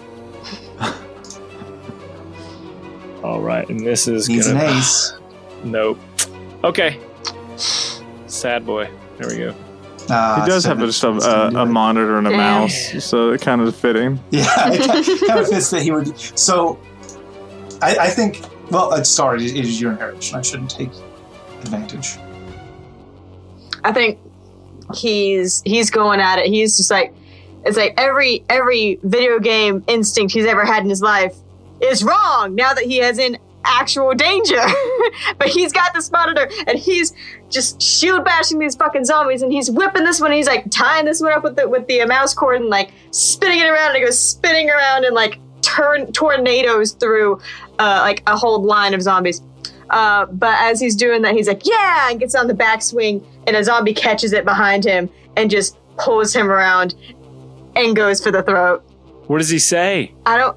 All right, and this is Needs gonna. an ace. Nope. Okay. Sad boy. There we go. Uh, He does have just a, a, a monitor and a Damn. mouse, so it kind of fitting. Yeah, it kind of fits that he would. So, I, I think. Well, uh, sorry, it is your inheritance. I shouldn't take advantage. I think he's he's going at it. He's just like it's like every every video game instinct he's ever had in his life is wrong now that he is in actual danger. But he's got this monitor and he's just shield bashing these fucking zombies and he's whipping this one and he's like tying this one up with the with the mouse cord and like spinning it around and it goes spinning around and like turn tornadoes through uh, like a whole line of zombies. Uh, but as he's doing that, he's like, yeah, and gets on the backswing, and a zombie catches it behind him and just pulls him around and goes for the throat. What does he say? I don't.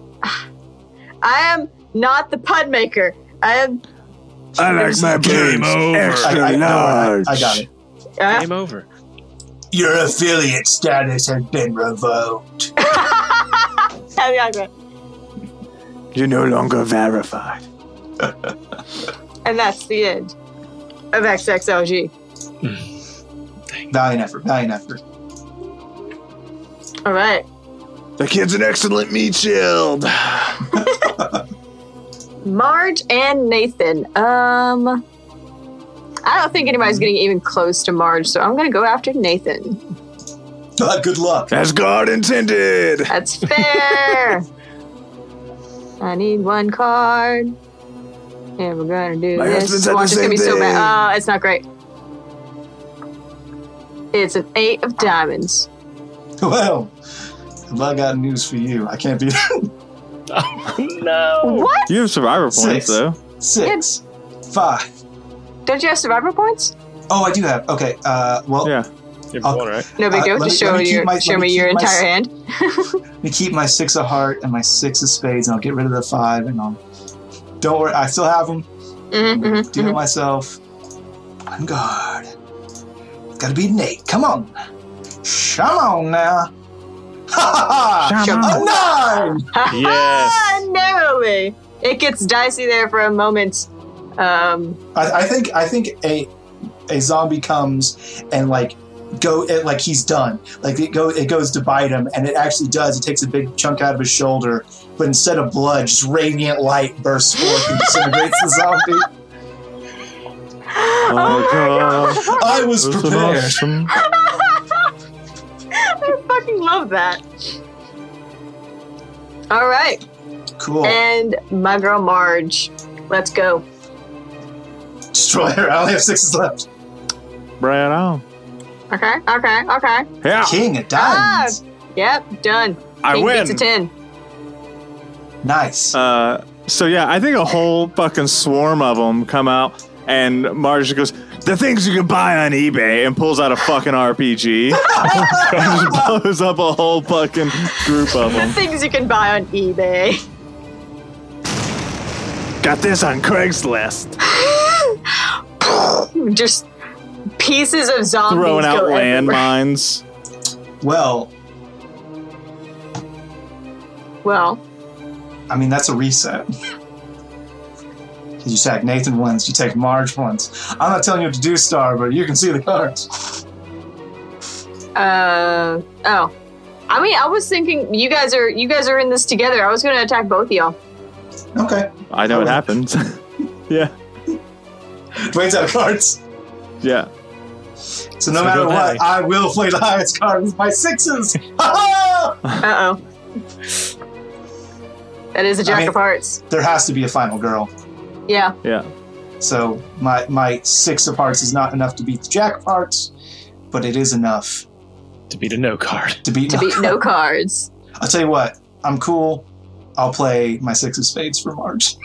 I am not the pud maker. I am. I like my Game over. extra I, I, no, I, large. I got it. Uh, Game over. Your affiliate status has been revoked. yeah, yeah. You're no longer verified. And that's the end of X X L G. Valiant effort. Valiant effort. All right. The kid's an excellent meat shield. Marge and Nathan. Um, I don't think anybody's getting even close to Marge, so I'm going to go after Nathan. Uh, good luck. As God intended. That's fair. I need one card. And we're going to do My this. husband said the Watch, it's going to be same so thing. bad. Oh, it's not great. It's an eight of diamonds. Well, have I got news for you? I can't be No. What? You have survivor points, Six. though. six, five. Don't you have survivor points? Oh, I do have. Okay. Uh, well, Yeah. You have I'll- one, right? No big Uh, deal. let Just me- let show, me keep your, my- show let me me your keep my entire s- hand. let me keep my six of heart and my six of spades, and I'll get rid of the five, and I'll. Don't worry, I still have them. Mm-hmm, mm-hmm, Do it myself. One guard. Gotta be Nate. Come on. Come on now. Ha ha Come ha! on. A nine! Yes. Narrowly. It gets dicey there for a moment. Um, I, I think I think a a zombie comes and like go it, like he's done. Like it go it goes to bite him, and it actually does. It takes a big chunk out of his shoulder, but instead of blood, just radiant light bursts forth and disintegrates the zombie. Oh, God. I was This is prepared. awesome. I fucking love that. All right. Cool. And my girl Marge. Let's go. Destroy her. I only have sixes left. Bring it on. Okay, okay, okay. Yeah. King of diamonds. Yep, done. I King win. beats a ten. Nice. Uh, so yeah, I think a whole fucking swarm of them come out, and Marge goes, "The things you can buy on eBay," and pulls out a fucking R P G, and just blows up a whole fucking group of The them. things you can buy on eBay. Got this on Craigslist. Just pieces of zombies Throwing out go everywhere. landmines. Well, Well, I mean, that's a reset. You sack Nathan wins, you take Marge wins. I'm not telling you what to do, Star, but you can see the cards. uh, oh. I mean, I was thinking you guys are you guys are in this together. I was going to attack both of y'all. Okay. I know what happens. yeah, Dwayne's out of cards. yeah. So no So matter go what, ahead. I will play the highest card with my sixes. Ha ha! Uh oh. That is a jack I mean- of hearts. There has to be a final girl. Yeah. Yeah. So my my six of hearts is not enough to beat the jack of hearts, but it is enough To beat a no card. to beat To no beat card. no cards. I'll tell you what, I'm cool. I'll play my six of spades for Marge.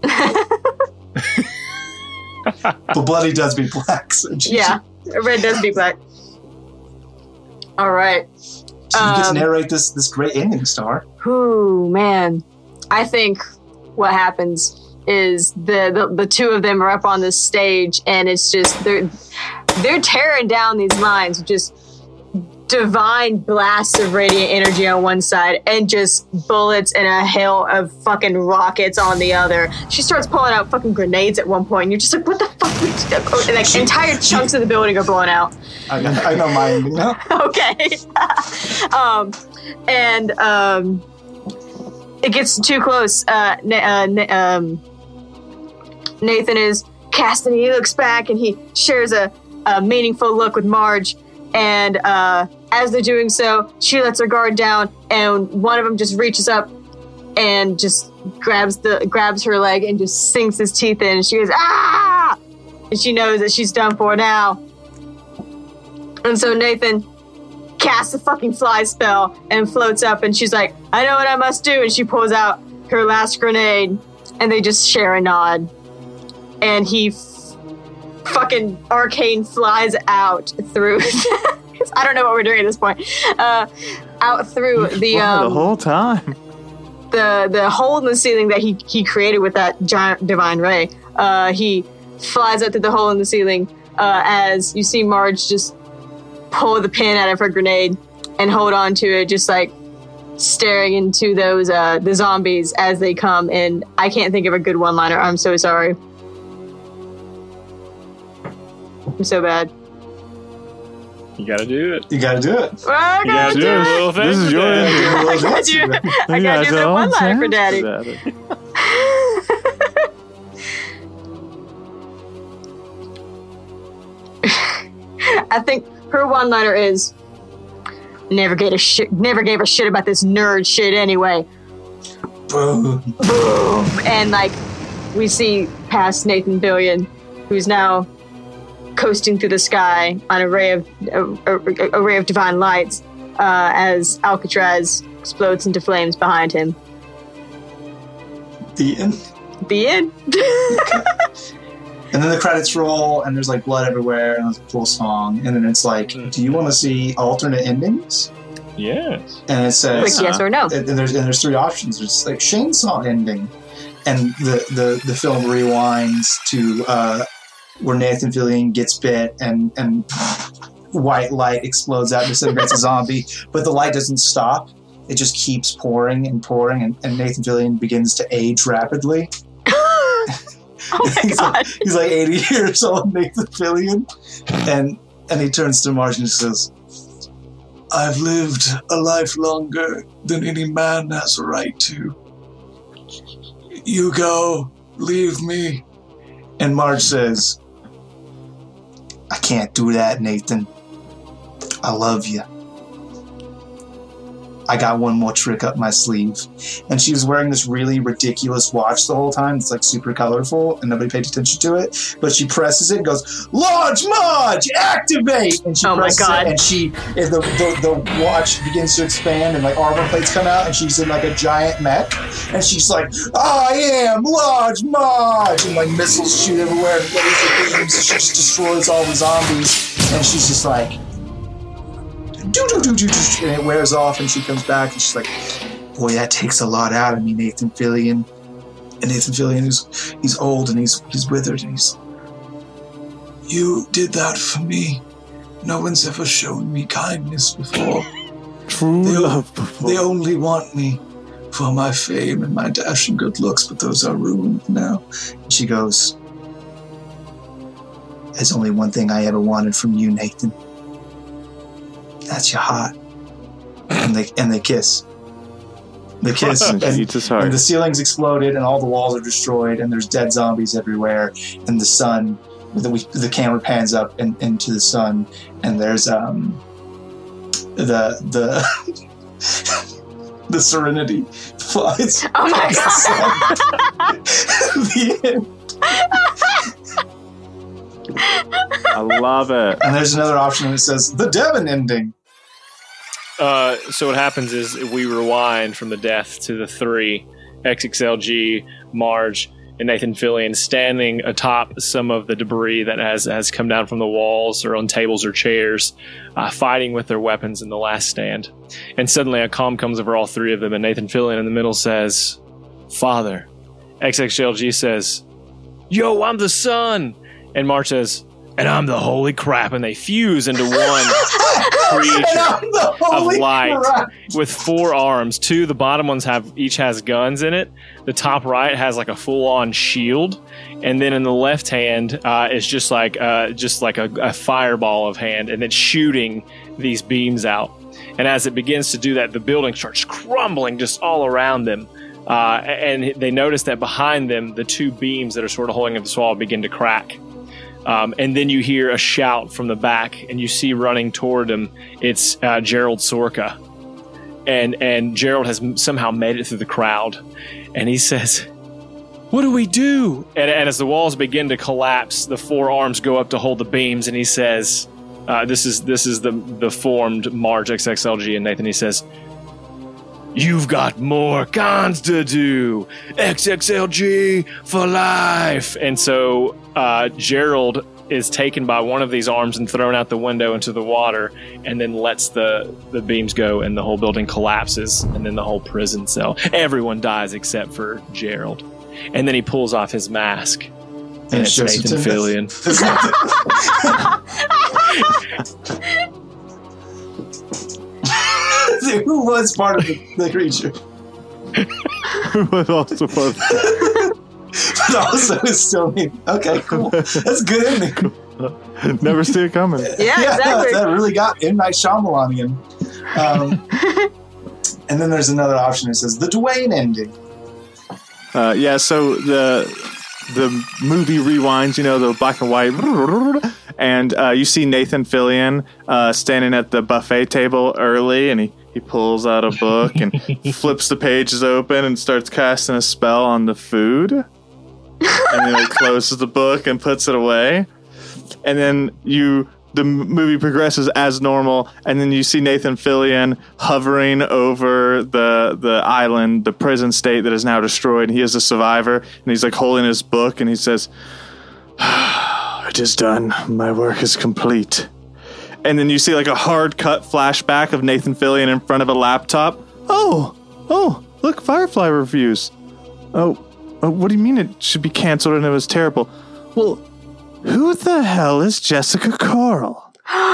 But bloody does beat black, so G G. Yeah, red does beat black. All right. So you get to Um, narrate this this great ending, Star. Whew, man. I think what happens is the, the the two of them are up on this stage, and it's just they're they're tearing down these lines with just divine blasts of radiant energy on one side and just bullets and a hail of fucking rockets on the other. She starts pulling out fucking grenades at one point, and you're just like, what the fuck? And like She- entire she- chunks of the building are blowing out. I, I know my ending now. Okay. um, and um, it gets too close. Uh, Na- uh, Na- um, Nathan is casting. He looks back and he shares a, a meaningful look with Marge. And uh, as they're doing so, she lets her guard down, and one of them just reaches up and just grabs the grabs her leg and just sinks his teeth in. And she goes, ah! And she knows that she's done for now. And so Nathan casts a fucking fly spell and floats up, and she's like, I know what I must do. And she pulls out her last grenade, and they just share a nod. And he f- fucking arcane flies out through. I don't know what we're doing at this point. Uh, out through the Wow, um, the whole time. the the hole in the ceiling that he he created with that giant divine ray. Uh, he flies up through the hole in the ceiling uh, as you see Marge just pull the pin out of her grenade and hold on to it, just like staring into those uh, the zombies as they come. And I can't think of a good one-liner. I'm so sorry. I'm so bad. You gotta do it. You gotta do it. Well, I You gotta gotta do do a it. little thing. This is for your that. ending. I gotta do, I gotta do that one-liner for Daddy. I think her one-liner is, "Never gave a shit. Never gave a shit about this nerd shit anyway." Boom. Boom, and like we see past Nathan Billion, who's now coasting through the sky on a ray of a, a, a ray of divine lights, uh, as Alcatraz explodes into flames behind him. The end. The end. And then the credits roll, and there's like blood everywhere, and there's a cool song. And then it's like, do you want to see alternate endings? Yes. And it says, Like yes or no. and, and there's and there's three options. There's like chainsaw ending, and the the, the film rewinds to uh, where Nathan Fillion gets bit, and and white light explodes out and disintegrates a zombie, but the light doesn't stop. It just keeps pouring and pouring, and, and Nathan Fillion begins to age rapidly. Oh my he's, god. like, he's like eighty years old, Nathan Fillion, and and he turns to Marge and says, "I've lived a life longer than any man has a right to. You go, leave me." And Marge says, "I can't do that, Nathan. I love you. I got one more trick up my sleeve." And she was wearing this really ridiculous watch the whole time. It's like super colorful and nobody paid attention to it. But she presses it and goes, "Launch Marge, activate!" And she Oh my presses God. it, and she is the, the the watch begins to expand, and like armor plates come out, and she's in like a giant mech, and she's like, "I am Launch Marge!" And like missiles shoot everywhere and laser beams, and she just destroys all the zombies. And she's just like, do do do do do, and it wears off, and she comes back, and she's like, "Boy, that takes a lot out of me, Nathan Fillion." And Nathan Fillion is he's old and he's he's withered, and he's, "You did that for me. No one's ever shown me kindness before. True They, love before. they only want me for my fame and my dashing good looks, but those are ruined now." And she goes, "There's only one thing I ever wanted from you, Nathan. That's your heart." And they and they kiss. They kiss, and, Eats his heart. and the ceiling's exploded, and all the walls are destroyed, and there's dead zombies everywhere. And the sun, the, we, the camera pans up and into the sun, and there's um the the the Serenity flies. Oh my past the sun. The end. I love it. And there's another option that says the Devon ending. Uh, so what happens is we rewind from the death to the three, X X L G, Marge, and Nathan Fillion standing atop some of the debris that has, has come down from the walls or on tables or chairs, uh, fighting with their weapons in the last stand. And suddenly a calm comes over all three of them, and Nathan Fillion in the middle says, Father. X X L G says, Yo, I'm the son. And Marge says, and I'm the holy crap. And they fuse into one creature of light crap. With four arms. Two, the bottom ones have each has guns in it. The top right has like a full-on shield, and then in the left hand uh, is just like uh, just like a, a fireball of hand, and then shooting these beams out. And as it begins to do that, the building starts crumbling just all around them. Uh, and they notice that behind them, the two beams that are sort of holding up the wall begin to crack. Um, and then you hear a shout from the back, and you see running toward them, it's uh, Gerald Sorka. And and Gerald has m- somehow made it through the crowd. And he says, what do we do? And, and as the walls begin to collapse, the four arms go up to hold the beams, and he says, uh, this is this is the, the formed Marge, X X L G, and Nathan, he says, you've got more cons to do. X X L G for life. And so uh, Gerald is taken by one of these arms and thrown out the window into the water, and then lets the, the beams go, and the whole building collapses, and then the whole prison cell. Everyone dies except for Gerald. And then he pulls off his mask. And, and it's Nathan Fillion. Who was part of the, the creature? Who was also part of the But also is still me. Okay, cool. That's good ending. Never see it coming. Yeah, Yeah, exactly. that really got M. Night Shyamalan. Um, and then there's another option that says the Dwayne ending. Uh, yeah, so the the movie rewinds, you know, the black and white, and uh, you see Nathan Fillion uh, standing at the buffet table early, and he, he pulls out a book and flips the pages open and starts casting a spell on the food. And then he closes the book and puts it away. And then you... the movie progresses as normal, and then you see Nathan Fillion hovering over the the island, the prison state that is now destroyed. He is a survivor, and he's like holding his book, and he says, "It is done. My work is complete." And then you see like a hard cut flashback of Nathan Fillion in front of a laptop. Oh, oh, look, Firefly reviews. Oh, oh what do you mean it should be canceled and it was terrible? Well, who the hell is Jessica Carl?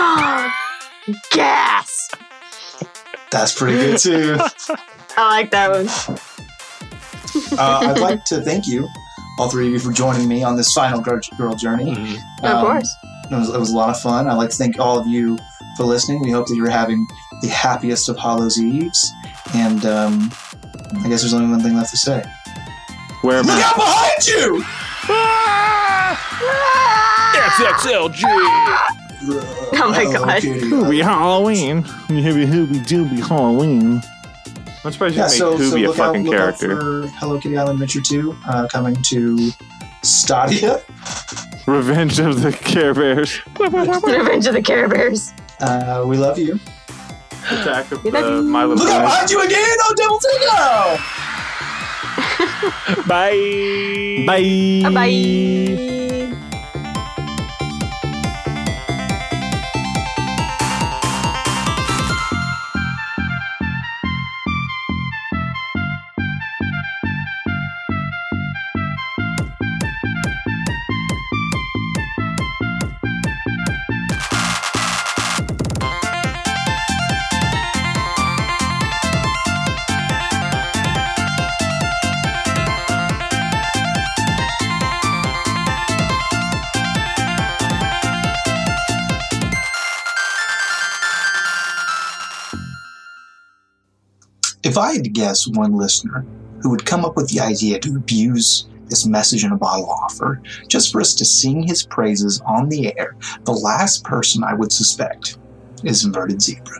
Gas! That's pretty good too. I like that one. uh, I'd like to thank you, all three of you, for joining me on this final girl, girl journey. Mm-hmm. Um, Of course. It was, it was a lot of fun. I'd like to thank all of you for listening. We hope that you're having the happiest of Hallows Eves. And um, I guess there's only one thing left to say. Where am Look I? out behind you! X X L G! Oh my god. Hoobie Halloween. Hoobie Hoobie Dooby Halloween. I'm surprised you Yeah, made so, so Hoobie a look, out, fucking look out character. for Hello Kitty Island Adventure two uh, coming to Stadia. Revenge of the Care Bears. Revenge of the Care Bears. Uh, we love you. Attack of We love the you. My Little Look out Pony. behind you again! Oh, Devil Tingo! Bye! Bye. Bye. If I had to guess one listener who would come up with the idea to abuse this message in a bottle offer just for us to sing his praises on the air, the last person I would suspect is Inverted Zebra.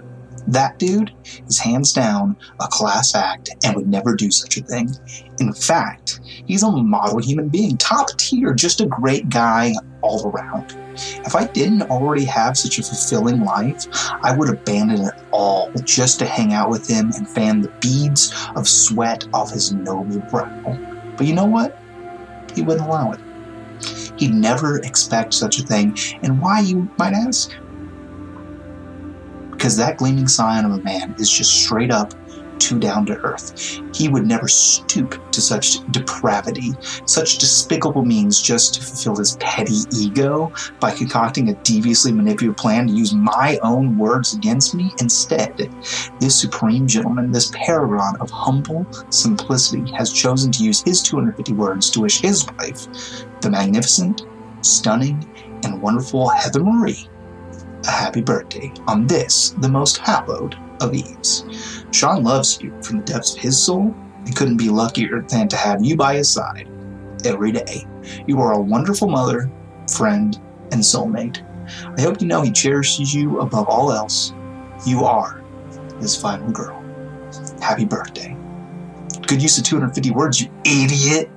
That dude is hands down a class act and would never do such a thing. In fact, he's a model human being, top tier, just a great guy all around. If I didn't already have such a fulfilling life, I would abandon it all just to hang out with him and fan the beads of sweat off his noble brow. But you know what? He wouldn't allow it. He'd never expect such a thing. And why, you might ask? Because that gleaming scion of a man is just straight up too down to earth. He would never stoop to such depravity, such despicable means just to fulfill his petty ego by concocting a deviously manipulative plan to use my own words against me. Instead, this supreme gentleman, this paragon of humble simplicity, has chosen to use his two hundred fifty words to wish his wife, the magnificent, stunning, and wonderful Heather Marie, a happy birthday on this, the most hallowed of eves. Sean loves you from the depths of his soul and couldn't be luckier than to have you by his side every day. You are a wonderful mother, friend, and soulmate. I hope you know he cherishes you above all else. You are his final girl. Happy birthday. Good use of two hundred fifty words, you idiot.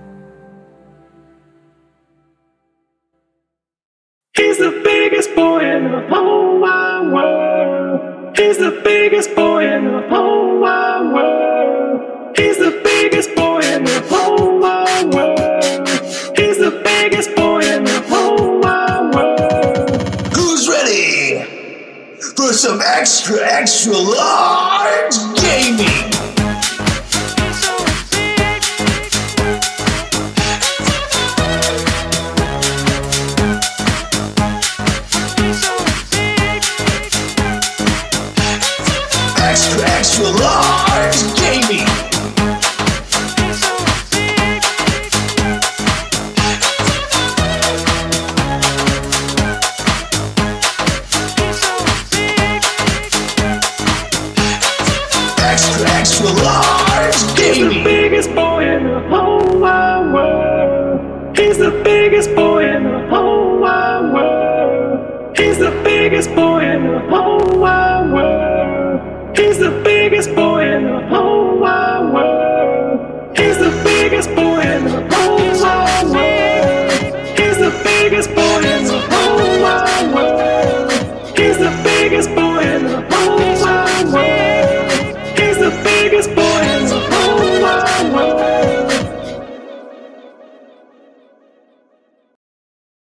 He's the biggest boy in the whole wide world. He's the biggest boy in the whole wide world. He's the biggest boy in the whole wide world. He's the biggest boy in the whole wide world. Who's ready for some extra, extra large gaming? Extra, extra large gaming. Extra, extra large gaming.